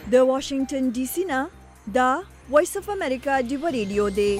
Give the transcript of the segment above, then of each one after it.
د واشنگټن ډي سي نه دا وایس اف امریکا دی ریډیو دی.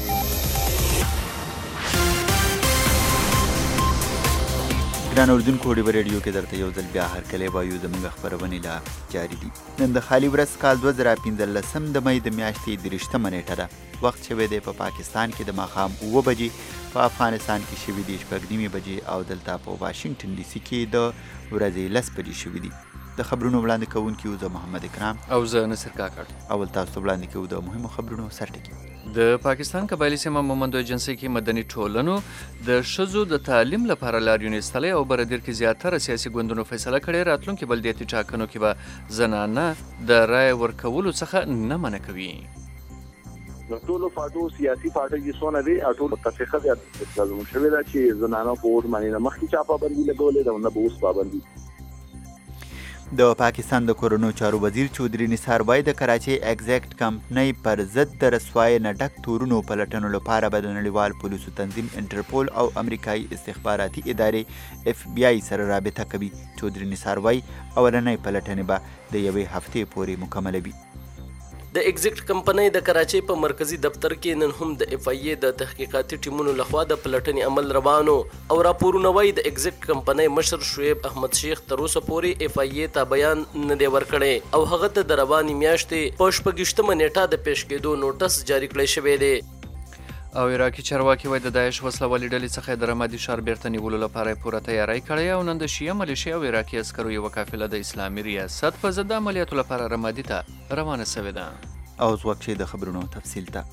ګران اردوونکو ډیو ریډیو کې درته یو ځل بیا هرکلی وایو زموږ خپرونې لا جاري دي. نن د خالي ورځ کال 2015 د مۍ د میاشتې 30 نیټه ده. وخت شوی دی په پاکستان کې د ماښام 9 بجې، په افغانستان کې شوي دي 9:30 بجې او دلته په واشنگټن ډي سي کې د ورځې 10 بجې شوي دي. د خبرونو وړاندې کوونکي یو زه محمد اکرام او زه نصر کاکړ. اول تاسو ته وړاندې کوو د مهمو خبرونو سرټکي. د پاکستان قبایلي سیمه مومندو ایجنسۍ کې مدني ټولنو د ښځو د تعلیم لپاره لاریون ایستلی او بردیر کې زیاتره سیاسي ګوندونو فیصله کړې راتلونکي بلدیاتي ټاکنو کې به زنانه د رایې ورکولو څخه نه منع کوي. ټولو پارټو سیاسي پارټي چې څونه دي ټول متفقه دي چې شوی دا چې زنانه په ووټ باندې نه مخکې چا پابندي لګولې ده او نه به اوس پابندي. د پاکستان د کورونو چارو وزیر چودري نثار وایي د کراچۍ ایگزیکټ کمپنۍ پر ضد د رسوای نه ډک تورونو پلټنو لپاره به د نړیوال پولیسو تنظیم انټرپول او امریکایي استخباراتي ادارې FBI سره رابطه کوي. چودري نثار وایي اولنۍ پلټنې به د یوې هفتې پورې مکمله وي. د ایگزیکټ کمپنۍ د کراچۍ په مرکزی دفتر کې نن هم د FIA د تحقیقاتي ټیمونو لخوا د پلټنې عمل روانو او راپورونه وایي د ایگزیکټ کمپنۍ مشر شعیب احمد شیخ تر اوسه پورې FIA ته بیان نه دی ورکړی او هغه ته د روانې میاشتې په 26 نیټه د پیش کېدو نوټس جاری کړی شوی دی. او عراقي چارواکي وایي د داعش وسلوالې ډلې څخه د رمادي ښار بیرته نیولو لپاره پوره تیاری کړی او نن د شیعه ملیشیا او عراقي عسکرو یوه قافله د اسلامي ریاست په ضد عملیاتو لپاره رمادي ته روانه سوې ده. او ځواک چې د خبرونو تفصیل ته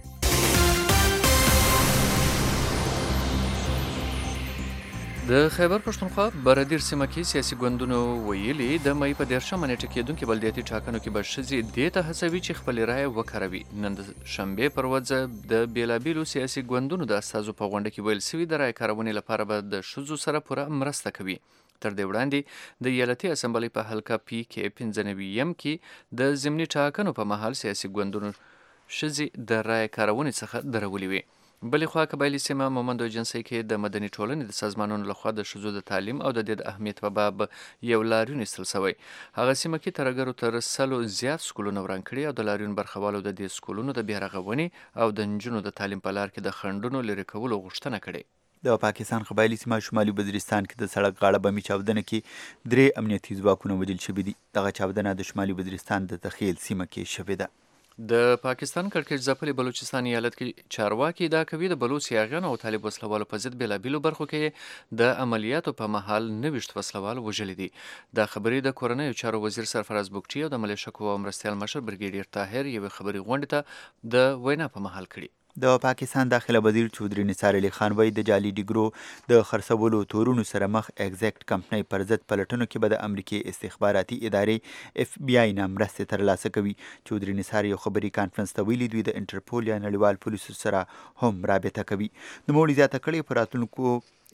د خیبر پښتونخوا بردیر سیمه کې سیاسي ګوندونو ویلي د مۍ په 13 نیټه کېدونکي بلدیاتي ټاکنو کې به ښځې دې ته هڅوي چې خپلې رایې وکاروي. نن د شنبې پر ورځ د بیلابیلو سیاسي ګوندونو د استازو په غونډه کې ویل سوي د رایې کارونې لپاره به د ښځو سره پوره مرسته کوي. تر دې وړاندې د ایالتي اسمبلۍ په حلقه PK 95 کې د ضمني ټاکنو په مهال سیاسي ګوندونو ښځې د رایې کارونې څخه درولې وې. بلې خوا قبایلي سیمه مومندو ایجنسۍ کې د مدني ټولنې د سازمانونو لخوا د ښځو د تعلیم او د دې د اهمیت په باب یو لاریون ایستل سوی. هغه سیمه کې ترګرو تر 100 زیات سکولونه وران کړي او د لاریون برخوالو د دې سکولونو د بیا رغونې او د نجونو د تعلیم په لار کې د خنډونو لرې کولو غوښتنه کړې. د پاکستان قبایلي سیمه شمالي وزیرستان کې د سړک غاړه بمي چاودنه کې 3 امنیتي ځواکونه وژل شوي دي. دغه چاودنه د شمالي وزیرستان د تخیل سیمه کې شوې ده. د پاکستان کړکېچ ځپلي بلوچستان ایالت کې چارواکي ادعا کوي د بلوچ یاغیانو او طالب وسلوالو په ضد بېلابېلو برخو کې د عملیاتو په مهال 90 وسلوال وژلي دي. دا خبرې د کورنیو چارو وزیر سرفراز بګټي او د ملیشه قواو مرستیال مشر برګیډیر طاهر یوې خبري غونډې ته د وینا په مهال کړي. د پاکستان داخله وزیر چودري نثار علي خان وایي د جعلي ډیګرو د خرڅولو تورونو سره مخ ایگزیکټ کمپنۍ پر ضد پلټنو کې به د امریکې استخباراتي ادارې FBI نه مرستې ترلاسه کوي. چودري نثار یو خبري کانفرنس ته ویلي دوی د انټرپول یا نړیوال پولیسو سره هم رابطه کوي. نوموړي زیاته کړې په راتلونکو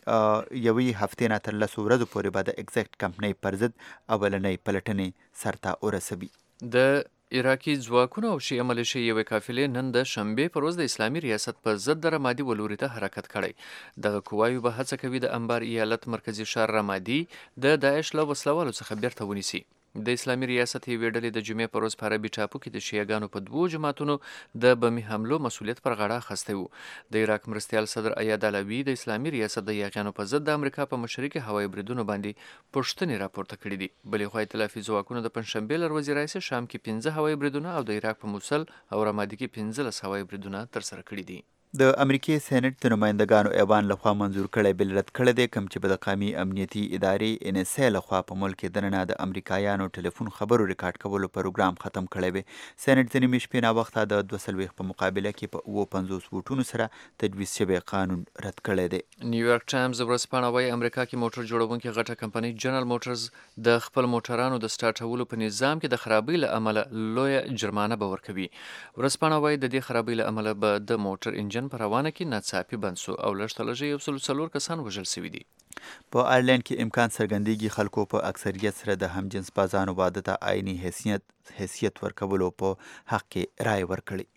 یوې هفتې نه تر 10 ورځو پورې به د ایگزیکټ کمپنۍ پر ضد اولنۍ پلټنې سرته ورسوي. د عراقي ځواکونو او شیعه ملیشې یوې قافلې نن د شنبې پر ورځ د اسلامي ریاست په ضد د رمادي ولوري ته حرکت کړی. دغه قواوې به هڅه کوي د انبار ایالت مرکزي ښار رمادي د داعش له وسلوالو څخه بیرته ونیسي. د اسلامي ریاست یوې ډلې د جمعې پر ورځ په عربي ټاپو کې د شیعهګانو په 2 جماعتونو د بمي حملو مسؤلیت پر غاړه اخیستی و. د عراق مرستیال صدر ایاد علوي د اسلامي ریاست د یاغیانو په ضد د امریکا په مشرۍ کې هوایي بریدونو باندې پوښتنې راپورته کړي دي. بلې خوا ائتلافي ځواکونو د پنجشنبې له ورځې راهیسې شام کې 15 هوایي بریدونه او د عراق په موصل او رمادي کې 15 هوایي بریدونه ترسره کړي دي. د امریکې سېنات د نمایندګانو ایوان لخوا منظور کړی بل رد کړی دی، کوم چې به د قومي امنیتي ادارې NSA لخوا په ملک کې دننه د امریکایانو ټلیفون خبرو ریکارډ کولو پروګرام ختم کړی وي. سېنات ځینې میاشتې په ناوخته د 240 په مقابله کې په 50 ووټونو سره تجویز شوی قانون رد کړی دی. نیویارک ټایمز ورځپاڼه وایي امریکا کې موټر جوړونکې غټه کمپنۍ جنرال موټرز د خپل موټرانو د سټارټولو په نظام کې د خرابۍ له امله لویه جرمانه به ورکوي. ورځپاڼه وایي د دې خرابۍ له امله به د موټر انجن په روانه کې ناڅاپي بند سو او لږ تر لږه 104 کسان وژل شوي دي. په آیرلینډ کې امکان څرګندېږي خلکو په اکثریت سره د همجنس بازانو واده ته آئیني حیثیت ورکولو په حق کې رایه ورکړي.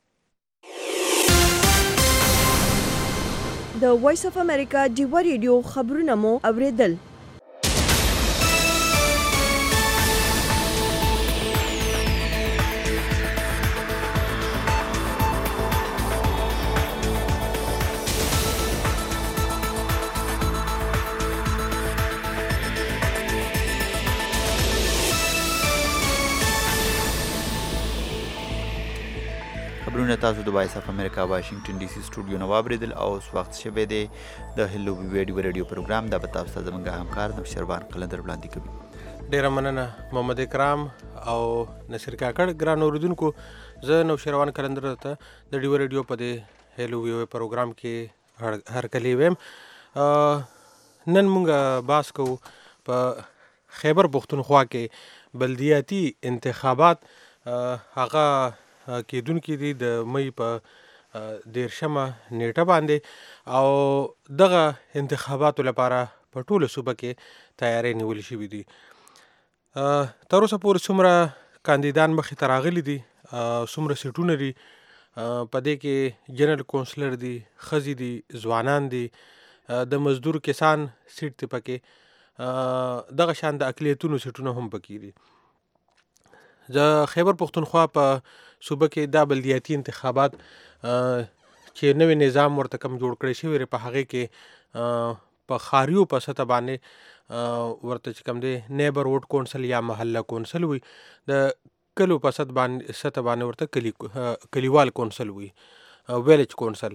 د وایس اف امریکا ډیوا ریډیو خبرونه مو اوریدل. خبرونه تاسو د وایس اف امریکا واشنگټن ډي سي سټوډیو نه واوریدل او اوس وخت شوی دی د هلو ویډیو ریډیو پروګرام د تاسو ته زموږ همکار نوشروان قلندر وړاندې کوي. ډیره مننه محمد اکرام او نصیر کاکړ. ګران اوریدونکو زه نوشروان قلندر ته د ډیو ریډیو په دې هلو ویډیو پروګرام کې هرکلی ویم. نن مونږ باس کوو په خیبر پختونخوا کې بلدیاتي انتخابات هغه کېدونکي دي د مۍ په 13 نیټه باندې او دغه انتخاباتو لپاره په ټوله صوبه کې تیاری نیول شوي دي. تر اوسه پورې څومره کاندیدان مخې ته راغلي دي، څومره سیټونه دي، په دې کې جنرال کونسلر دي، ښځې دي، ځوانان دي، د مزدور کسان سیټ دی پکې، دغه شان د اقلیتونو سیټونه هم پکې دي. د خیبر پختونخوا په صوبه کې دا بلدیاتي انتخابات چې نوی نظام ورته کم جوړ کړی شوی په هغې کې په ښاریو په سطح باندې ورته چې کوم دی نیبر ووډ کونسل یا محله کونسل وي، د کلو په سطح باندې ورته کلیوال کونسل وي، ویلج کونسل.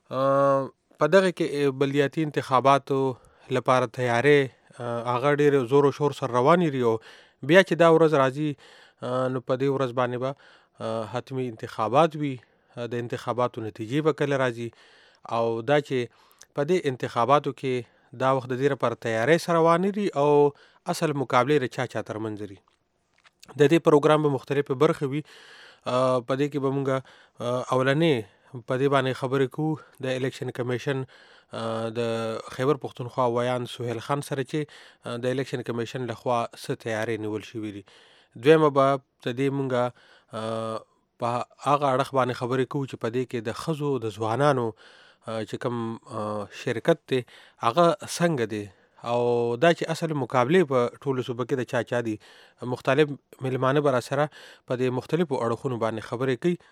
په دغه کې بلدیاتي انتخاباتو لپاره تیاری هغه ډېر زور و شور سره روانې دي او بیا چې دا ورځ راځي نو په دې ورځ باندې به حتمي انتخابات وي، د انتخاباتو نتیجې به کله راځي او دا چې په دې انتخاباتو کې دا وخت د دې لپاره تیاری سره روانې دي او اصل مقابلې د چا ترمنځ دي. د دې پروګرام به مختلفې برخې وي. په دې کې به مونږ اولنې په دې باندې خبرې کوو د الیکشن کمیشن د خیبر پختونخوا ویان سهیل خان سره چې د الیکشن کمیشن لخوا څه تیاری نیول شوي دي. دویمه به د دې مونږ په هغه اړخ باندې خبرې کوو چې په دې کې د ښځو د ځوانانو چې کوم شرکت دی هغه څنګه دی او دا چې اصل مقابلې په ټولو صوبه کې د چا دي. مختلف ملمانه به را سره په دې مختلفو اړخونو باندې خبرې کوي.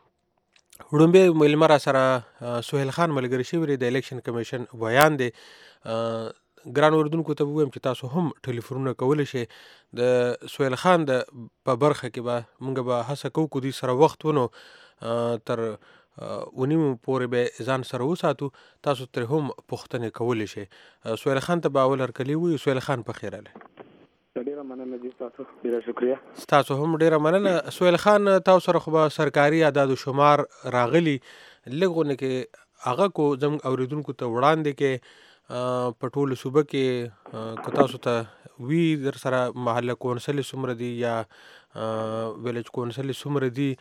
وړومبی ملمه را سره سهیل خان ملګری شوی دی د الیکشن کمیشن ویان دی. ګران اوریدونکو ته ووایم چې تاسو هم ټلیفونونه کولی شئ. د سهیل خان د په برخه کې به موږ به هڅه کوو که دوی سره وخت ونو تر ونیمو پورې به ځان سره وساتو، تاسو ترې هم پوښتنې کولی شئ. سهیل خان ته به اول هرکلی ووایو. سهیل خان په خیر راغلی. ډیره مننه جی، تاسو ډیره شکریه. تاسو هم ډیره مننه. سهیل خان تاسو سره خو به سرکاري اعداد و شمار راغلي، لږونه کې هغه کو زموږ اوریدونکو ته وړاندې کې په ټولو صوبه کې که تاسو ته وي در سره محله کونسل څومره دي یا ویلج کونسل څومره دي،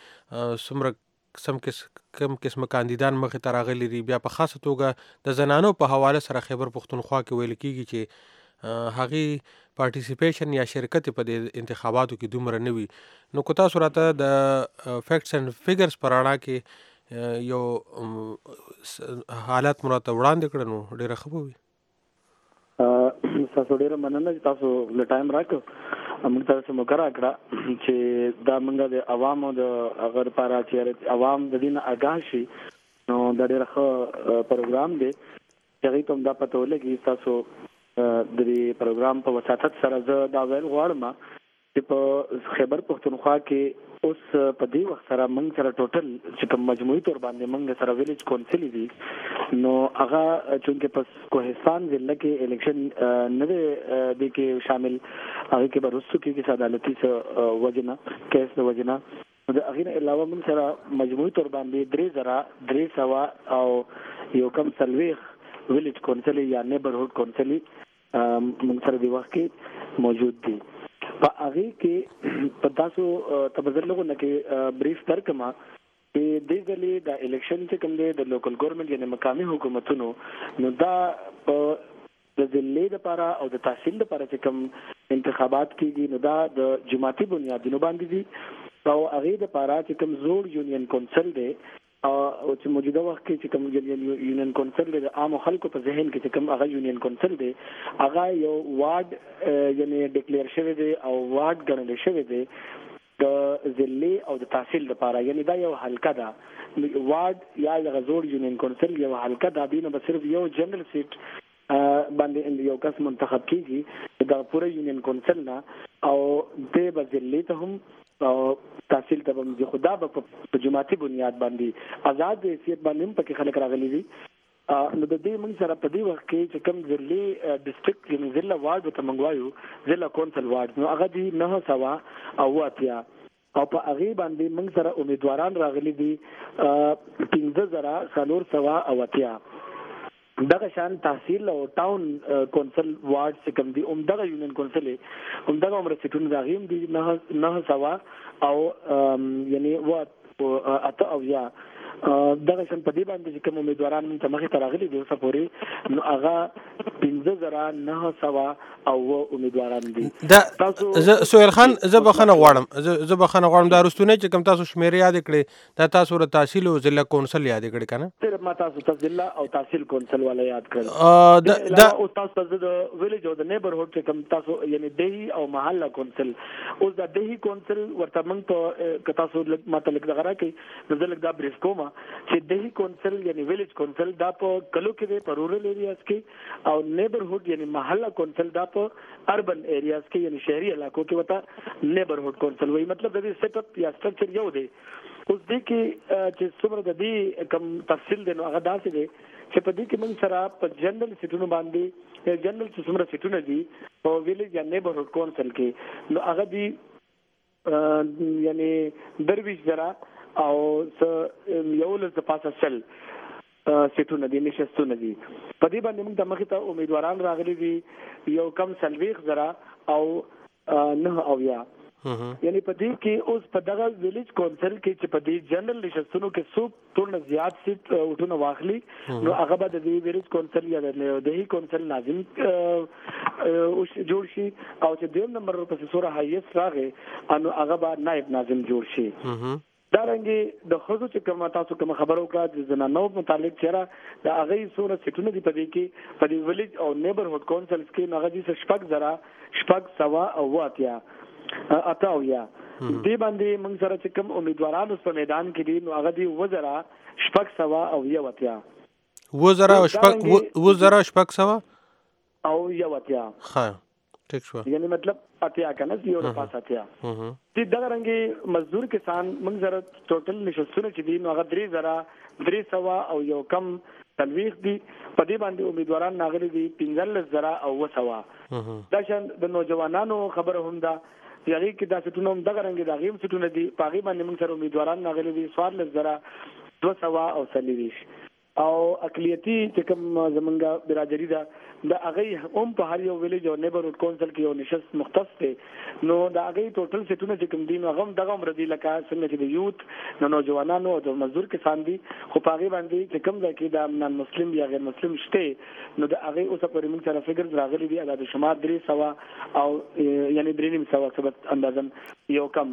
څومره کم قسمه کاندیدان مخې ته راغلي دي. بیا په خاصه توګه د زنانو په حواله سره خیبر پختونخوا کې ویل کېږي چې هغې پارټیسیپیشن یا شرکت په دې انتخاباتو کې دومره نه وي. نو که تاسو راته د فیکټس اینډ فیګرز په رڼا کې یو حالات مو راته وړاندې کړه نو ډېره ښه به وي. تاسو ډیره مننه چې تاسو له ټایم راکړو، موږ تاسو موقع راکړه چې دا موږ د عوامو د هغه لپاره چې عوام د دې نه آګاه شي. نو دا ډېره ښه پروګرام دی چې هغوی ته هم دا پته ولګي. تاسو د دې پروګرام په وساطت سره زه دا ویل غواړم چې په خیبر پختونخوا کې اوس په دې وخت سره موږ سره ټوټل چې کوم مجموعي طور باندې موږ سره ویلیج کونسل دي، نو هغه چونکې په کوهستان ضلع کې الیکشن نه دی دې کې شامل، هغه کې به وروستو کېږي عدالتي څه وجنه کیس د وجنه. د هغې نه علاوه موږ سره مجموعي طور باندې 3,300 او یو کم 40 ویلیج کونسل یا نیبرهوډ کونسل موږ سره د وخت کې موجود دي. په هغې کې په تاسو ته به زه لږونه کې بریف درکړم چې دې ځلې د الیکشن چې کوم دی د لوکل ګورنمنټ یعنې مقامي حکومتونو، نو دا په د ضلعې دپاره او د تحصیل دپاره چې کوم انتخابات کېږي نو دا د جماعتي بنیادونو باندې دي او هغې دپاره چې کوم زوړ یونین کونسل دی او چې موجوده وخت کې چې کوم یونین کونسل دی د عامو خلکو په ذهن کې چې کوم هغه یونین کونسل دی هغه یو وارډ یعنې ډکلیر شوی دی او وارډ ګڼلی شوی دی د ضلعې او د تحصیل لپاره، یعنې دا یو حلقه ده. وارډ یا دغه زوړ یونین کونسل یو حلقه ده، دې نه به صرف یو جنرال سیټ باندې یو کس منتخب کېږي د پوره یونین کونسل نه او دی به ضلعې ته هم تحصیل ته باندې خدا په جماعتي بنیاد باندې آزاد حیثیت باندې پکې خلک راغلي دي. نو د دې موږ سره په دې وخت کې چې کوم ضلعي ډسټرکټ یعنی ضلع وارډ ته منغوایو ضلع کونسل وارډ نو هغه دي 900 او په هغه باندې موږ سره امیدواران راغلي دي 15480 دغه شان تحصیل او ټاون کونسل وارډ چې کوم دي دغه یونین کونسل دغه عمر سټون راغیم دي 900 او یعنی اته او یا دغه شان په دې باندې چې کوم امیدواران موږ ته مخې ته راغلي دي اوسه پورې نو هغه 15900 او امیدواران دي. تاسو سهیل خان زه بخښنه غواړم دا رستونه چې کوم تاسو شمیرې یاد کړې دا تاسو ر تحصیل او ضلع کونسل یاد کړې کنه تر ما تاسو ته ضلع او تحصیل کونسل ولا یاد کړل دا او تاسو د ویلیج او د نیبرهود چې کوم تاسو یعنی دهی او محله کونسل اوس دا دهی کونسل ورته موږ ته تاسو ماته لیک دغه راکې نو زه لیک دا بریف کوم چې دهی کونسل یعنی ویلیج کونسل دا په کلو کې په رورل ایریاز کې او نیبرهود یعنی محله کونسل دا په اربن ایریاز کې یعنی شهري علاقو کې وته نیبرهود کونسل وایي. مطلب د دې سیټ اپ یا سټرکچر یو دی. اوس دې کې چې څومره د دې کم تفصیل دی نو هغه داسې دی چې په دې کې موږ سره په جنرال سیټونو باندې جنرال چې څومره سیټونه دي په ویلیج یا نیبرهود کونسل کې نو هغه دي یعنی 22000 او یو لږ پاسه سل سیټونه دي نشستونه دي. په دې باندې موږ د مخې ته امیدواران راغلي دي یو کم 40,000 او 9 او یا یعنی په دې کې اوس په دغه ویلیج کونسل کې چې په دې جنرال نشستونو کې څو ټول زیات سیټ وټونه واخلي نو هغه به د ویلیج کونسل یا د دهی کونسل ناظم جوړ شي او چې دویم نمبر په سوره هایست راغی نو هغه به نائب ناظم جوړ شي. دا رنګي د خزو چې کوم تاسو کوم خبرو کړه د زنانو متعلق چیرې د هغه سوره سیټونه دی په دې کې په دې ویلیج او نیبرهود کونسلز کې هغه دي شپږ سوا او واتیا اته او یا دې باندې موږ سره چې کوم امیدواران اوس په میدان کې دي نو هغه دي وزرا شپږ سوا او یا واتیا وزرا شپږ سوا او یا واتیا ها ٹھیک شو یعنی مطلب اتیا کنه یو د پاس اتیا دې دغه رنګي مزدور کسان موږ سره ټوټل نشستونه چې دي نو هغه 300 او یو کم تلويخ دي په دې باندې امیدواران ناغلي دي 15000 او 100 دا شان د نوجوانانو خبره هم ده یعنی کې دا ستونه هم دغه رنګي دا غیم ستونه دي پاغي باندې موږ سره امیدواران ناغلي دي 14000 200 او 30 او اقلیتی چې کوم زمونږه برادری ده د هغه هم په هر یو ویلیج او نیبرهود کونسل کې یو نشست مختص دی نو د هغه ټوټل سیټونه چې کوم دي نو هغه دغه عمر دی لکه څنګه چې د یوت نوجوانانو او د مزدور کسان دي خو په هغه باندې چې کوم ځای کې د نن مسلم یا غیر مسلم شته نو د هغه اوسه پرې موږ سره فګر راغلي دي د شمار 300 او یعنی 300 ثبت اندازن یو کم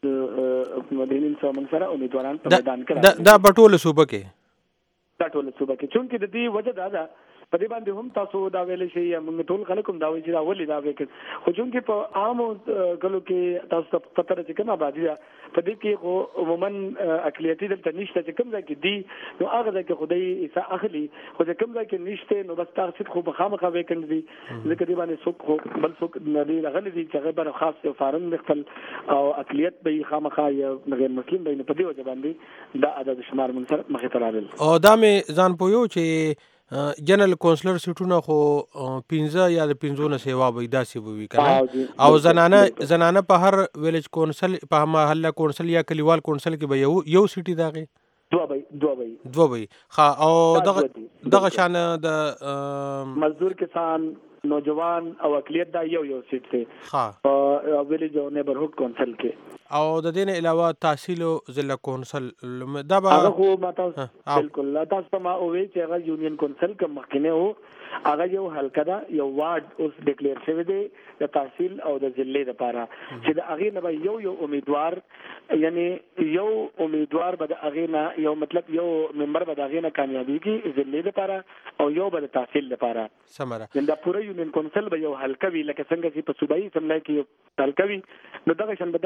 د 300 موږ سره امیدواران په میدان کې دا بټول صوبه کې دا ټول صوبه کې چونکې د دې وجه دا ده په دې باندې هم تاسو دا ویلې شي یا موږ ټول خلک هم دا وایي چې دا ولې دا وکړي خو چونکې په عام کلو کې تاسو ته پته ده چې کومه آبادي ده په دې کې خو عموما اقلیتي دلته نشته چې کوم ځای کې دي نو هغه ځای کې خدای عیسی اخلي خو چې کوم ځای کې نشته نو بس تاسو خو بخامخه وکړي دي ځکه دې باندې څوک خو بل څوک نه دی غلي دي چې غیر خاص یو فارم خپل او اقلیت به خامخه یا غیر مسلم به په دې وجه باندې دا عدد شمار من سره مخې ته راغل او دا مې ځان پویو چې جنرال کونسلر سیټونه خو 15 یا د 15 نه سیوا به داسې وي کنه او زنانه په هر ویلیج کونسل په محله کونسل یا کلیوال کونسل کې به یو سیټي داغي دوه وي ها او دغه شان د مزدور کسان نوجوان او اقلیت دا یو سیټ دی ها ویلیج او نیبرهود کونسل کې او د دې نه علاوه تحصیل او ضلع کونسل دا به هغه خو ماته بالکل تاسو ته ما وی چې هغه یونین کونسل کوم مخکنه وو هغه یو حلقه ده یو وارد اوس ډیکلیئر شوی دی د تحصیل او د ضلع لپاره چې د هغه نه یو امیدوار یعنی یو امیدوار به د هغه نه یو مطلب یو ممبر به د هغه نه کامیابیږي ضلع لپاره او یو به د تحصیل لپاره سمره دا پوره یونین کونسل به یو حلقه وی لکه څنګه چې په صوبایي سملای کې یو حلقه وی نو دغه شان به دا حلقه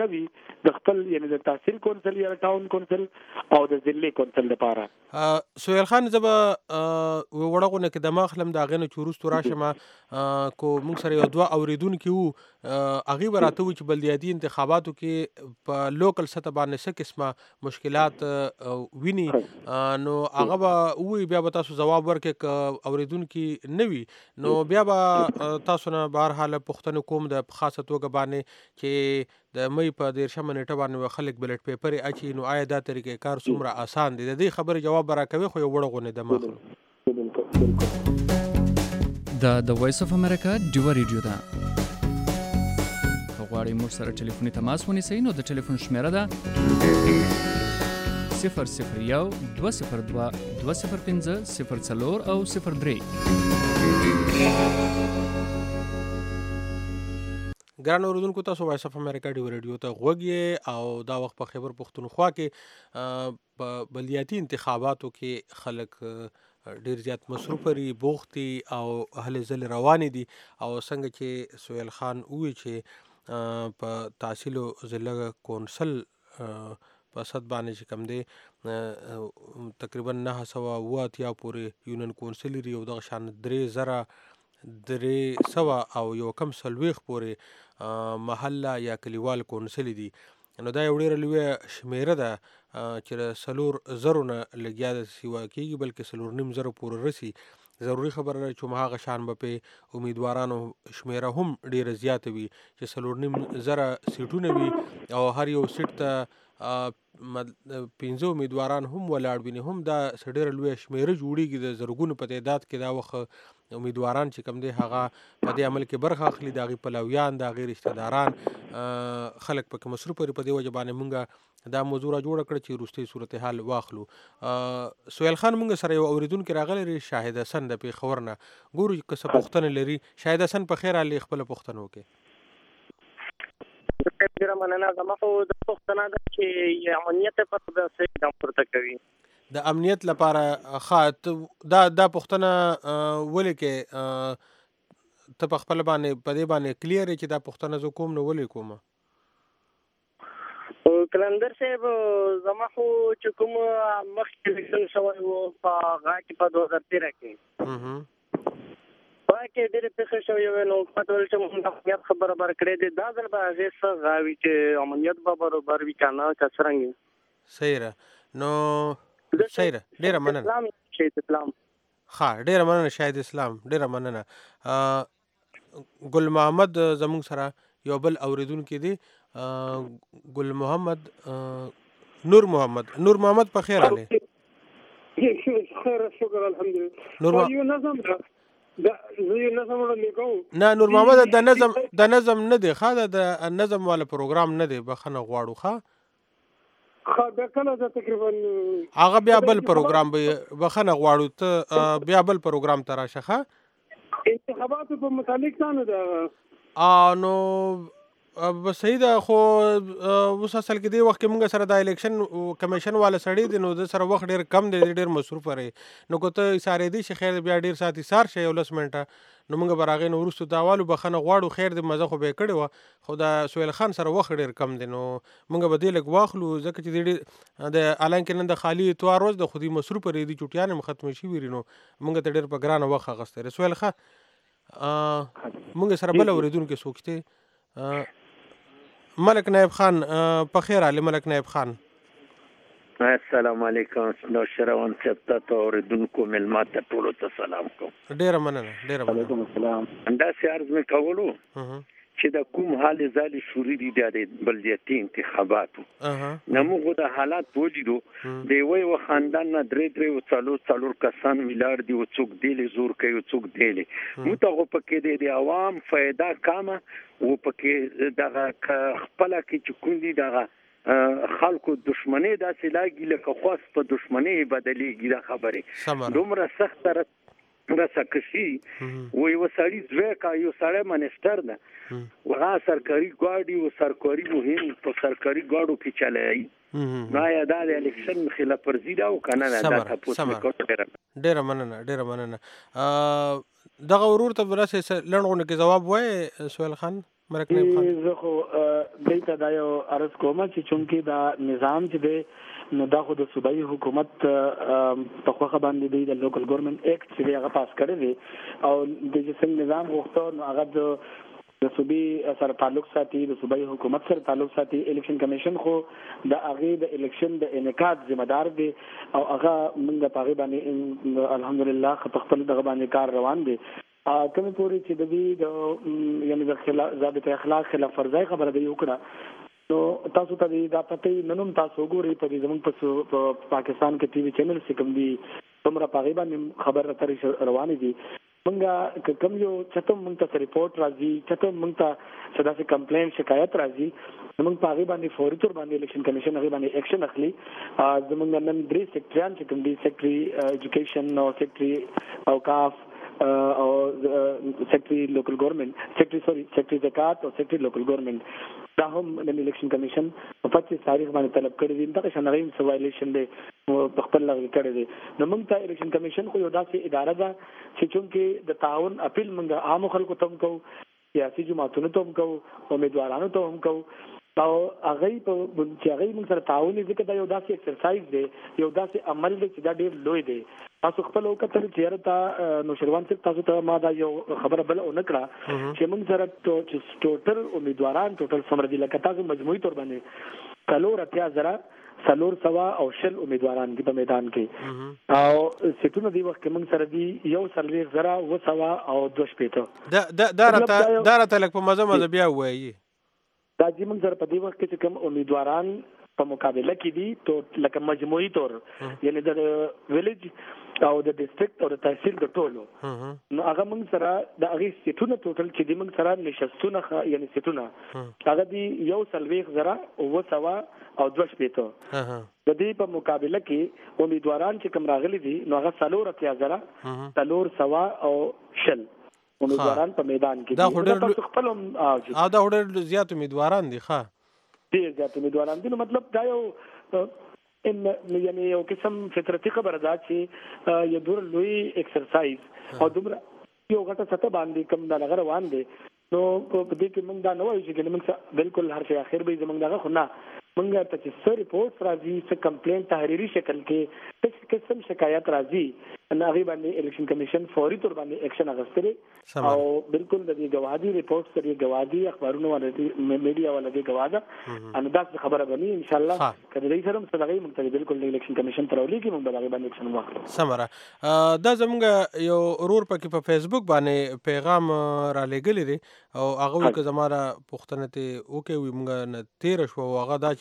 مرکه وي د خپل یعنی د تحصیل کونسل یا ټاون کونسل او د ضلع کونسل لپاره. سهیل خان زه به وړغونه کې د ماخلم د هغې نه چې وروستو راشم کو موږ سره یو دوه اورېدونکي وو هغوی به راته ووایي چې بلدیاتي انتخاباتو کې په لوکل سطح باندې څه قسمه مشکلات ویني نو هغه به ووایي بیا به تاسو ځواب ورکړئ که اورېدونکي نه وي نو بیا به تاسو نه به هر حاله پوښتنې کوم د په خاصه توګه باندې چې د مۍ په 13 نیټه باندې خلک بلټ پیپر اچي نو آیا دا طریقې کار څومره آسان دی؟ د دې خبرې جواب به راکوي خو یو وړغونې د ماخلو. دا د وایس اف امریکا ډیوه ریډیو ده. که غواړئ موږ سره ټلیفوني تماس ونیسئ نو د ټلیفون شمیره ده 001 202 205 04 او 03. ګران اوریدونکو تاسو وایس اف امریکا ډیو ریډیو ته غوږ یې او دا وخت په خیبر پښتونخوا کې په بلدیاتي انتخاباتو کې خلک ډیر زیات مصروف لري بوختي او هلې ځلې روانې دي او څنګه چې سهیل خان ووایي چې په تحصیل ضلع کونسل په سطح باندې چې کوم دی تقریبا 980 پورې یونین کونسل لري او دغه شان 300 او یو کم 40 پورې محله یا کلیوال کونسل دي نو دا یو ډېره لویه شمیره ده چې 4,000 نه لږ زیاته سیوا کېږي بلکې 4,500 پورې رسي. ضروري خبره ده چې هماغه شان به په امیدوارانو شمیره هم ډېره زیاته وي چې 4,500 سیټونه وي او هر یو سیټ ته 15 امیدواران هم ولاړ وي هم دا ډېره لویه شمیره جوړېږي د زرګونو په تعداد کې دا وخت امیدواران چې کوم دی هغه په دې عمل کې برخه اخلي د هغې پلویان د هغې رشته داران خلک پکې مصروف لري. په دې وجه باندې مونږ دا موضوع را جوړه کړه چې وروستۍ صورتحال واخلو. سهیل خان مونږ سره یو اورېدونکی راغلی دی شاهد حسن د پېښور نه ګورو که څه پوښتنې لري. شاهد حسن په خیر حال خپله پوښتنه وکړئ. ډېره مننه. زما خو دا پوښتنه ده چې امنیت په توګه څه ګام پورته کوي د امنیت لپاره دا پوښتنه ولې کې ته په خپل باندې په دې باندې کلیر چې دا پوښتنه زه کوم نو ولې کومه کلندر صاحب زما خو چې کوم مخکې الیکشن شوی و په هغه کې په 2013 کې پاکې ډېرې پېښې شوې وې نو پته ولې چې موږ امنیت خبره برابر کړې دي دا ځل به هغې څه غواوي چې امنیت به برابر وي که نه که څرنګه صحیح ده نو صحیح ده ډېره مننه شهید اسلام ښه ډېره مننه شهید اسلام ډېره مننه. ګل محمد زموږ سره یو بل اورېدونکی دی ګل محمد نور محمد په خیر حال خیر شکر الحمدلله نه نور محمد د نظم نه دی ښه د نظم والا پروګرام نه دی بخښنه غواړو ښه هغه بیا بل پروګرام به بخښنه غواړو ته بیا بل پروګرام ته راشه ښه انتخاباتو په متعلق نه ده نو صحیح ده خو اوس اصل کې دی وخت کې موږ سره د الیکشن کمیشن والا سړی دی نو د سره وخت ډېر کم دی ډېر مصروف لري نو که ته ایسارې دی چې خیر بیا ډېر ساعت ایسار شي 10 منټه نو موږ به راغې نو وروستو تاوالو بخښنه غواړو خیر دی مزه خو به یې کړې وه خو د سهیل خان سره وخت ډېر کم دی نو موږ به دې لږ واخلو ځکه چې د حالانکې نن د خالي اتوار ورځ د خو دې مصروف لري دي چوټیانې هم ختمې شوي وي نو موږ ته ډېر په ګرانه وخت اخیستی دی. سهیل ښه موږ سره بل اورېدونکی څوک دی ملک نایب خان په خیر حال ملک نایب خان السلام علیکم نو شروان صاحب ته اوریدونکو ملما ته ټولو ته سلام کوم. ډیره مننه وعلیکم السلام. انداسې عرض مې کولو چې د کوم حال ځالي شوري دي د بلدیاتي انتخاباتو نو موږ د حالات ولیدو د یوې خاندان نه درې څلور کسان ویلار دي او څوک دیلې زور کوي څوک دیلې موږ ته پکې د عوام فایده کامه او پکې دغه خپل کې چې کوم دي دغه خلکو دشمنی داسې لاګي لکه خاص په دشمنی بدلېږي دا خبره دومره سخت رسکشي و یو سړی ځوکا یو سړی منستر ده وغه سرکاري ګاډي او سرکاري مهم په سرکاري ګاډو کې چلایي نه یا د الیکشن خلاف ورزي دا او کنه نه دا تاسو ډیره مننه دغه ورور ته ورسې لړغونه کې جواب وای سهیل خان مرک نعیم خان؟ زه خو دې ته دا یو عرض کوم چې چونکې دا نظام چې دی نو دا خو د صوبایي حکومت په خوښه باندې د لوکل ګورنمنت ایکټ چې هغه پاس کړی دی او د څنګه نظام غوښته نو هغه د صوبي سره تعلق ساتي، د صوبایي حکومت سره تعلق ساتي. الیکشن کمیشن خو د هغه د الیکشن د انعقاد ذمہ دار دی او هغه موږ په هغه باندې الحمدلله خپل دغه باندې کار روان دی. کوم پوری چې د دې یعنی د ضابطه اخلاق خلاف ورزي خبره دی وکړه نو تاسو ته دا پته ننوم تاسو ګوري په دې زموږ په پاکستان کې ټي وي چینل سکم دي تمره پاغي باندې خبر اترې روانې دي. منګه کوم یو چته مونږ ته ریپورت راځي، چته مونږ ته صدا سے کمپلین شکایت راځي، موږ پاغي باندې فوري تور باندې الیکشن کمیشن هغه باندې ایکشن اخلي. زمونږ نن درې سیکریټریان چې کوم دي سیکریټری ایجوکیشن او سیکریټری اوقاف او سیکریټری لوکل ګورنمنت سیکریټری زکات او سیکریټری لوکل ګورنمنت دا هم د الیکشن کمیشن په 25 تاریخ باندې طلب کړی دي. دا شنغیم سوایلیشن دی په خپل لغوي کړی دی. نو موږ ته الیکشن کمیشن خو یو داسې اداره ده چې چونکې د تعاون اپیل موږ عام خلکو ته هم کوو، سیاسي جماعتونو ته هم کوو، امیدوارانو ته هم کوو او هغه په چې هغه موږ سره تعاون ځکه دا یو داسې ایکسرسایز دی، یو داسې عمل دی چې دا ډېر لوی دی. تاسو خپل وکړل چې هرته نوشروان صاحب تاسو ته ما دا یو خبره بل او نکړه چې موږ سره ټوټل امیدواران ټوټل سمردي لکه تاسو مجموعي تور باندې کلور اتیا زرا سلور سوا او شل امیدواران دي په میدان کې او سټونه دی وخت موږ سره دی یو سلوي زرا و سوا او دوش پیټو دا راته لکه په مزه بیا وایي دا چې موږ سره په دی وخت کې کوم امیدواران په مقابله کې دي ته لکه مجموعي تور یعنی د ویلیج او د ډیسټریکټ او د تحصیل د ټولو نو هغه موږ سره د هغه سټونه ټوټل چې دی موږ سره نشستونه یعنی سټونه هغه دی یو سلويخ زرا او سوا او دوش پیټو د دې په مقابله کې امیدواران چې کوم راغلي دي نو هغه سلور اتیا زرا سلور سوا او شل امیدواران په میدان کې دا خپل دا هډر زیات امیدواران دي. ښه ډیر زیات امیدواران دي. نو مطلب دا یو یعنی یو قسم فطرتي خبره ده چې یو ډور لوی ایکسرسایز او دومره یو غټه سطح باندې کوم دا لغه روان دي نو په دې کې موږ دا نه وایو چې موږ بالکل هر شي اخر به زموږ دغه خو نه موږ ته چې سر ریپورت راځي څه کمپلین تحریری شکل کې څه قسم شکایت راځي نو هغه باندې الیکشن کمیشن فوري تور باندې ایکشن اخیستل او بالکل د دې گواهی ریپورت سره گواهی اخبارونو باندې میډیا باندې گواهه ان دا خبره بني ان شاء الله کله دې سره مستغی مختلف بالکل الیکشن کمیشن ترولي کې موږ هغه باندې ایکشن واخلو. سمره دا زموږ یو رور پکې په فیسبوک باندې پیغام را لګلی دی او هغه که زماره پښتنه ته اوکې وي موږ نه تیر شو هغه دا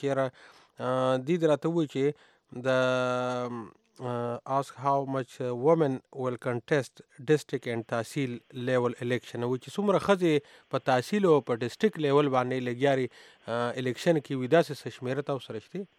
چې دې راته وی چې د ask how much women will contest district and تحصیل level election which څومره ښځې په تحصیل او په ډیسټریکټ لیول باندې لګیاري الیکشن کې ودا سه شمیره تاسو سره شته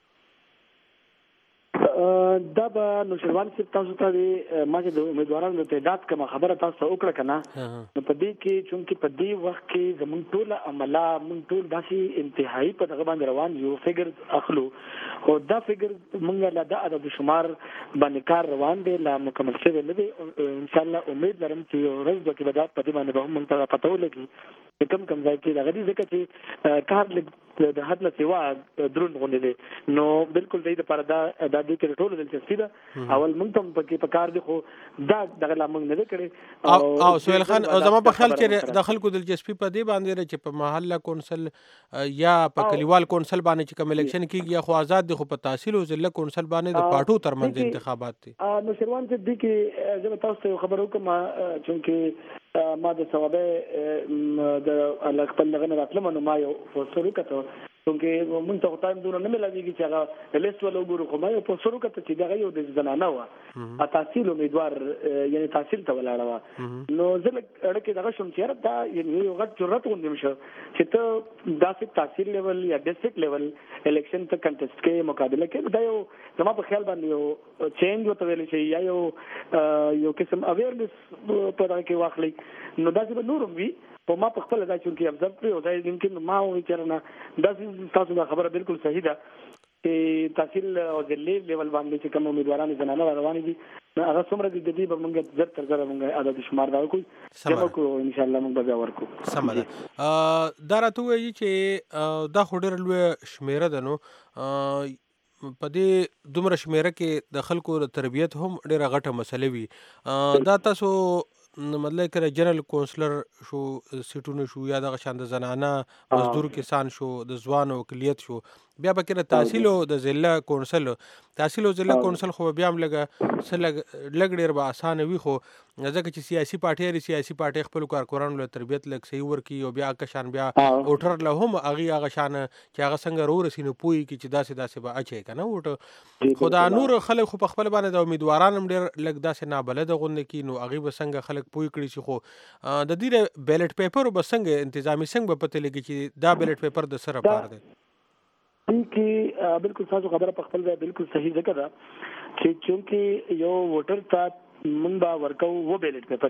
دا به نوشروان صاحب تاسو ته ما چې د امیدوارانو د تعداد کوم خبره تاسو وکړه کنه نو په دې کې چونکی په دې وخت کې زموږ ټول عمله موږ ټول داسې انتهایی په دغه باندې روان یو فګر اخلو خو دا فګر موږ لا د عدد شمار باندې کار روان دی لا مکمل شوی نه دی ان شاء الله امید لرم چې ورځ د کې به دا په دې باندې به هم موږ ته پته ولګي کم ځای کې دا غوډي ځکه چې کار د حد نه سیوا درون غونډې دي نو بالکل دې لپاره دا د دې ټول دلچسپي ده اول موږ ته پکې په کار دي خو دا دغه لا موږ نه کړی او سهیل خان زما په خیال چې د خلکو دلچسپي په دې باندې چې په محله کونسل یا په کلیوال کونسل باندې چې کوم الیکشن کیږي خو آزاد دي خو په تحصیل او ضلع کونسل باندې د پارټو ترمنځ انتخابات دي نو شروان ته دي کې زه تاسو ته خبرو کوم چې ما د ثوابه د خپل لغنه راتلم نو ما یو فوسرو کته څنګه مونږ ته ټایم دونه نه ملایږي چې هغه لیست ولو ګورو خو ما یو فوسرو کته چې دا یو د زنانه و تحصیل امیدوار یعنی تحصیل ته ولاړه و نو زه اړکه دغه شوم چې دا یو غټ ضرورت وندم شو چې ته داسې تحصیل لیول یا ډیسټریکټ لیول الیکشن ته کنټیسټ کې مقابله کې دا یو زما په خیال باندې یو چینج وته ویل شي یا یو قسم اویرنس په دغه کې واخلي نو دا چې نورم وي په ما په خپل ځای چې ابزرو کړی او دا يمكن ما وایي چې نه دا تاسو دا خبره بالکل صحیح ده چې تحصیل او ضلع لیول باندې چې کوم امیدواران زنانه روان دي نو هغه څومره د دې به موږ زر تر زر موږ عدد شمار دا کوو جمع کو ان شاء الله موږ به ورکو. سم ده. دا راته وایي چې دا خو ډېره لویه شمېره ده، نو په دې دومره شمېره کې د خلکو د تربیت هم ډېره غټه مسله وي. دا تاسو مطلب کله جنرال کونسلر شو سیټونه شو یا دغه شان د زنانه مزدور کسان شو د ځوان وکلیت شو، بیا به کله تحصیل او د ضلع کونسل خو بیا هم لږ ډېر به اسانه وي، خو ځکه چې سیاسي پارټۍ خپلو کارکوانانو له تربیت لږ صحیح ورکړي او بیا کشان بیا ووټر له هم هغه شان چې هغه څنګه رورسي نو پوهېږي چې داسې به اچوي که نه ووټ. خو دا نور خلک خو په خپل باندې د امیدواران هم ډېر لږ داسې نابلده غوندې کي، نو هغوی به څنګه خلک پوه کړي چې خو د دې بیلټ پیپر به څنګه انتظامي څنګه به پته لګي چې دا بیلټ پیپر د څه لپاره دی؟ کې بالکل تاسو خبره په خپل ځای بالکل صحیح ذکر ده چې چونکې یو ووټر ته موږ به ورکو و بیلټ پیپر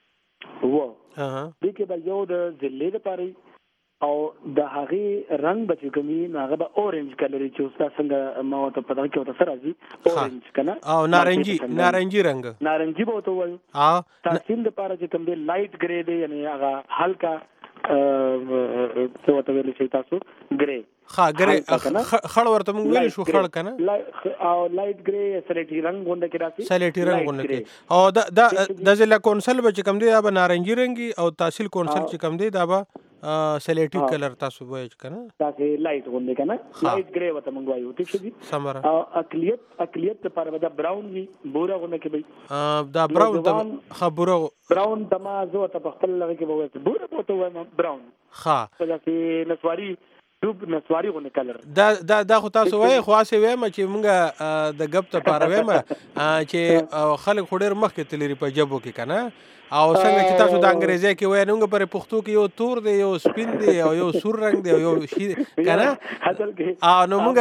دې کې به یو د ضلعې دپاره او د هغې رنګ به چې کوم وي نو هغه به اورنج کلر چې اوس دا څنګه ما ورته په دغه کې ورته څه راځي اورنج که نه او نارنجي رنګ نارنجي به ورته ووایو. تحصیل دپاره چې کوم دی لایټ ګرې دی، یعنې هغه هلکه څه ورته ویلی شئ تاسو ګرې خړ ورته موږ ویلی شو خړ که نه او لایټ ګرې سلیټي رنګ غونډه کې راسي سلیټي رنګ غونډه کې. او د ضلع کونسل به چې کوم دی دا به نارنجي رنګي او تحصیل کونسل چې کوم دی دا به سلیټي کلر تاسو وایي که نه داسې لایټ غونډه که نه لایټ ګرې ورته موږ وایو. ټیک شو دي. او اقلیت دپاره به دا براون وي بوره غونډه کې به دا براون ته ما زه ورته په خپل هغه کې به وایي بوره به ورته ووایم براون په داسې نسواري غونډه کلر. دا خو تاسو وایي، خو هسې وایم چې مونږ د ګپ دپاره وایم چې خلک خو ډېر مخکې تللي په ژبو کې که نه، او څنګه چې تاسو د انګریزي کې وایي نو موږ پر پښتو کې یو تور دی یو سپین دی او یو سور رنګ دی او یو شي که نه، نو موږ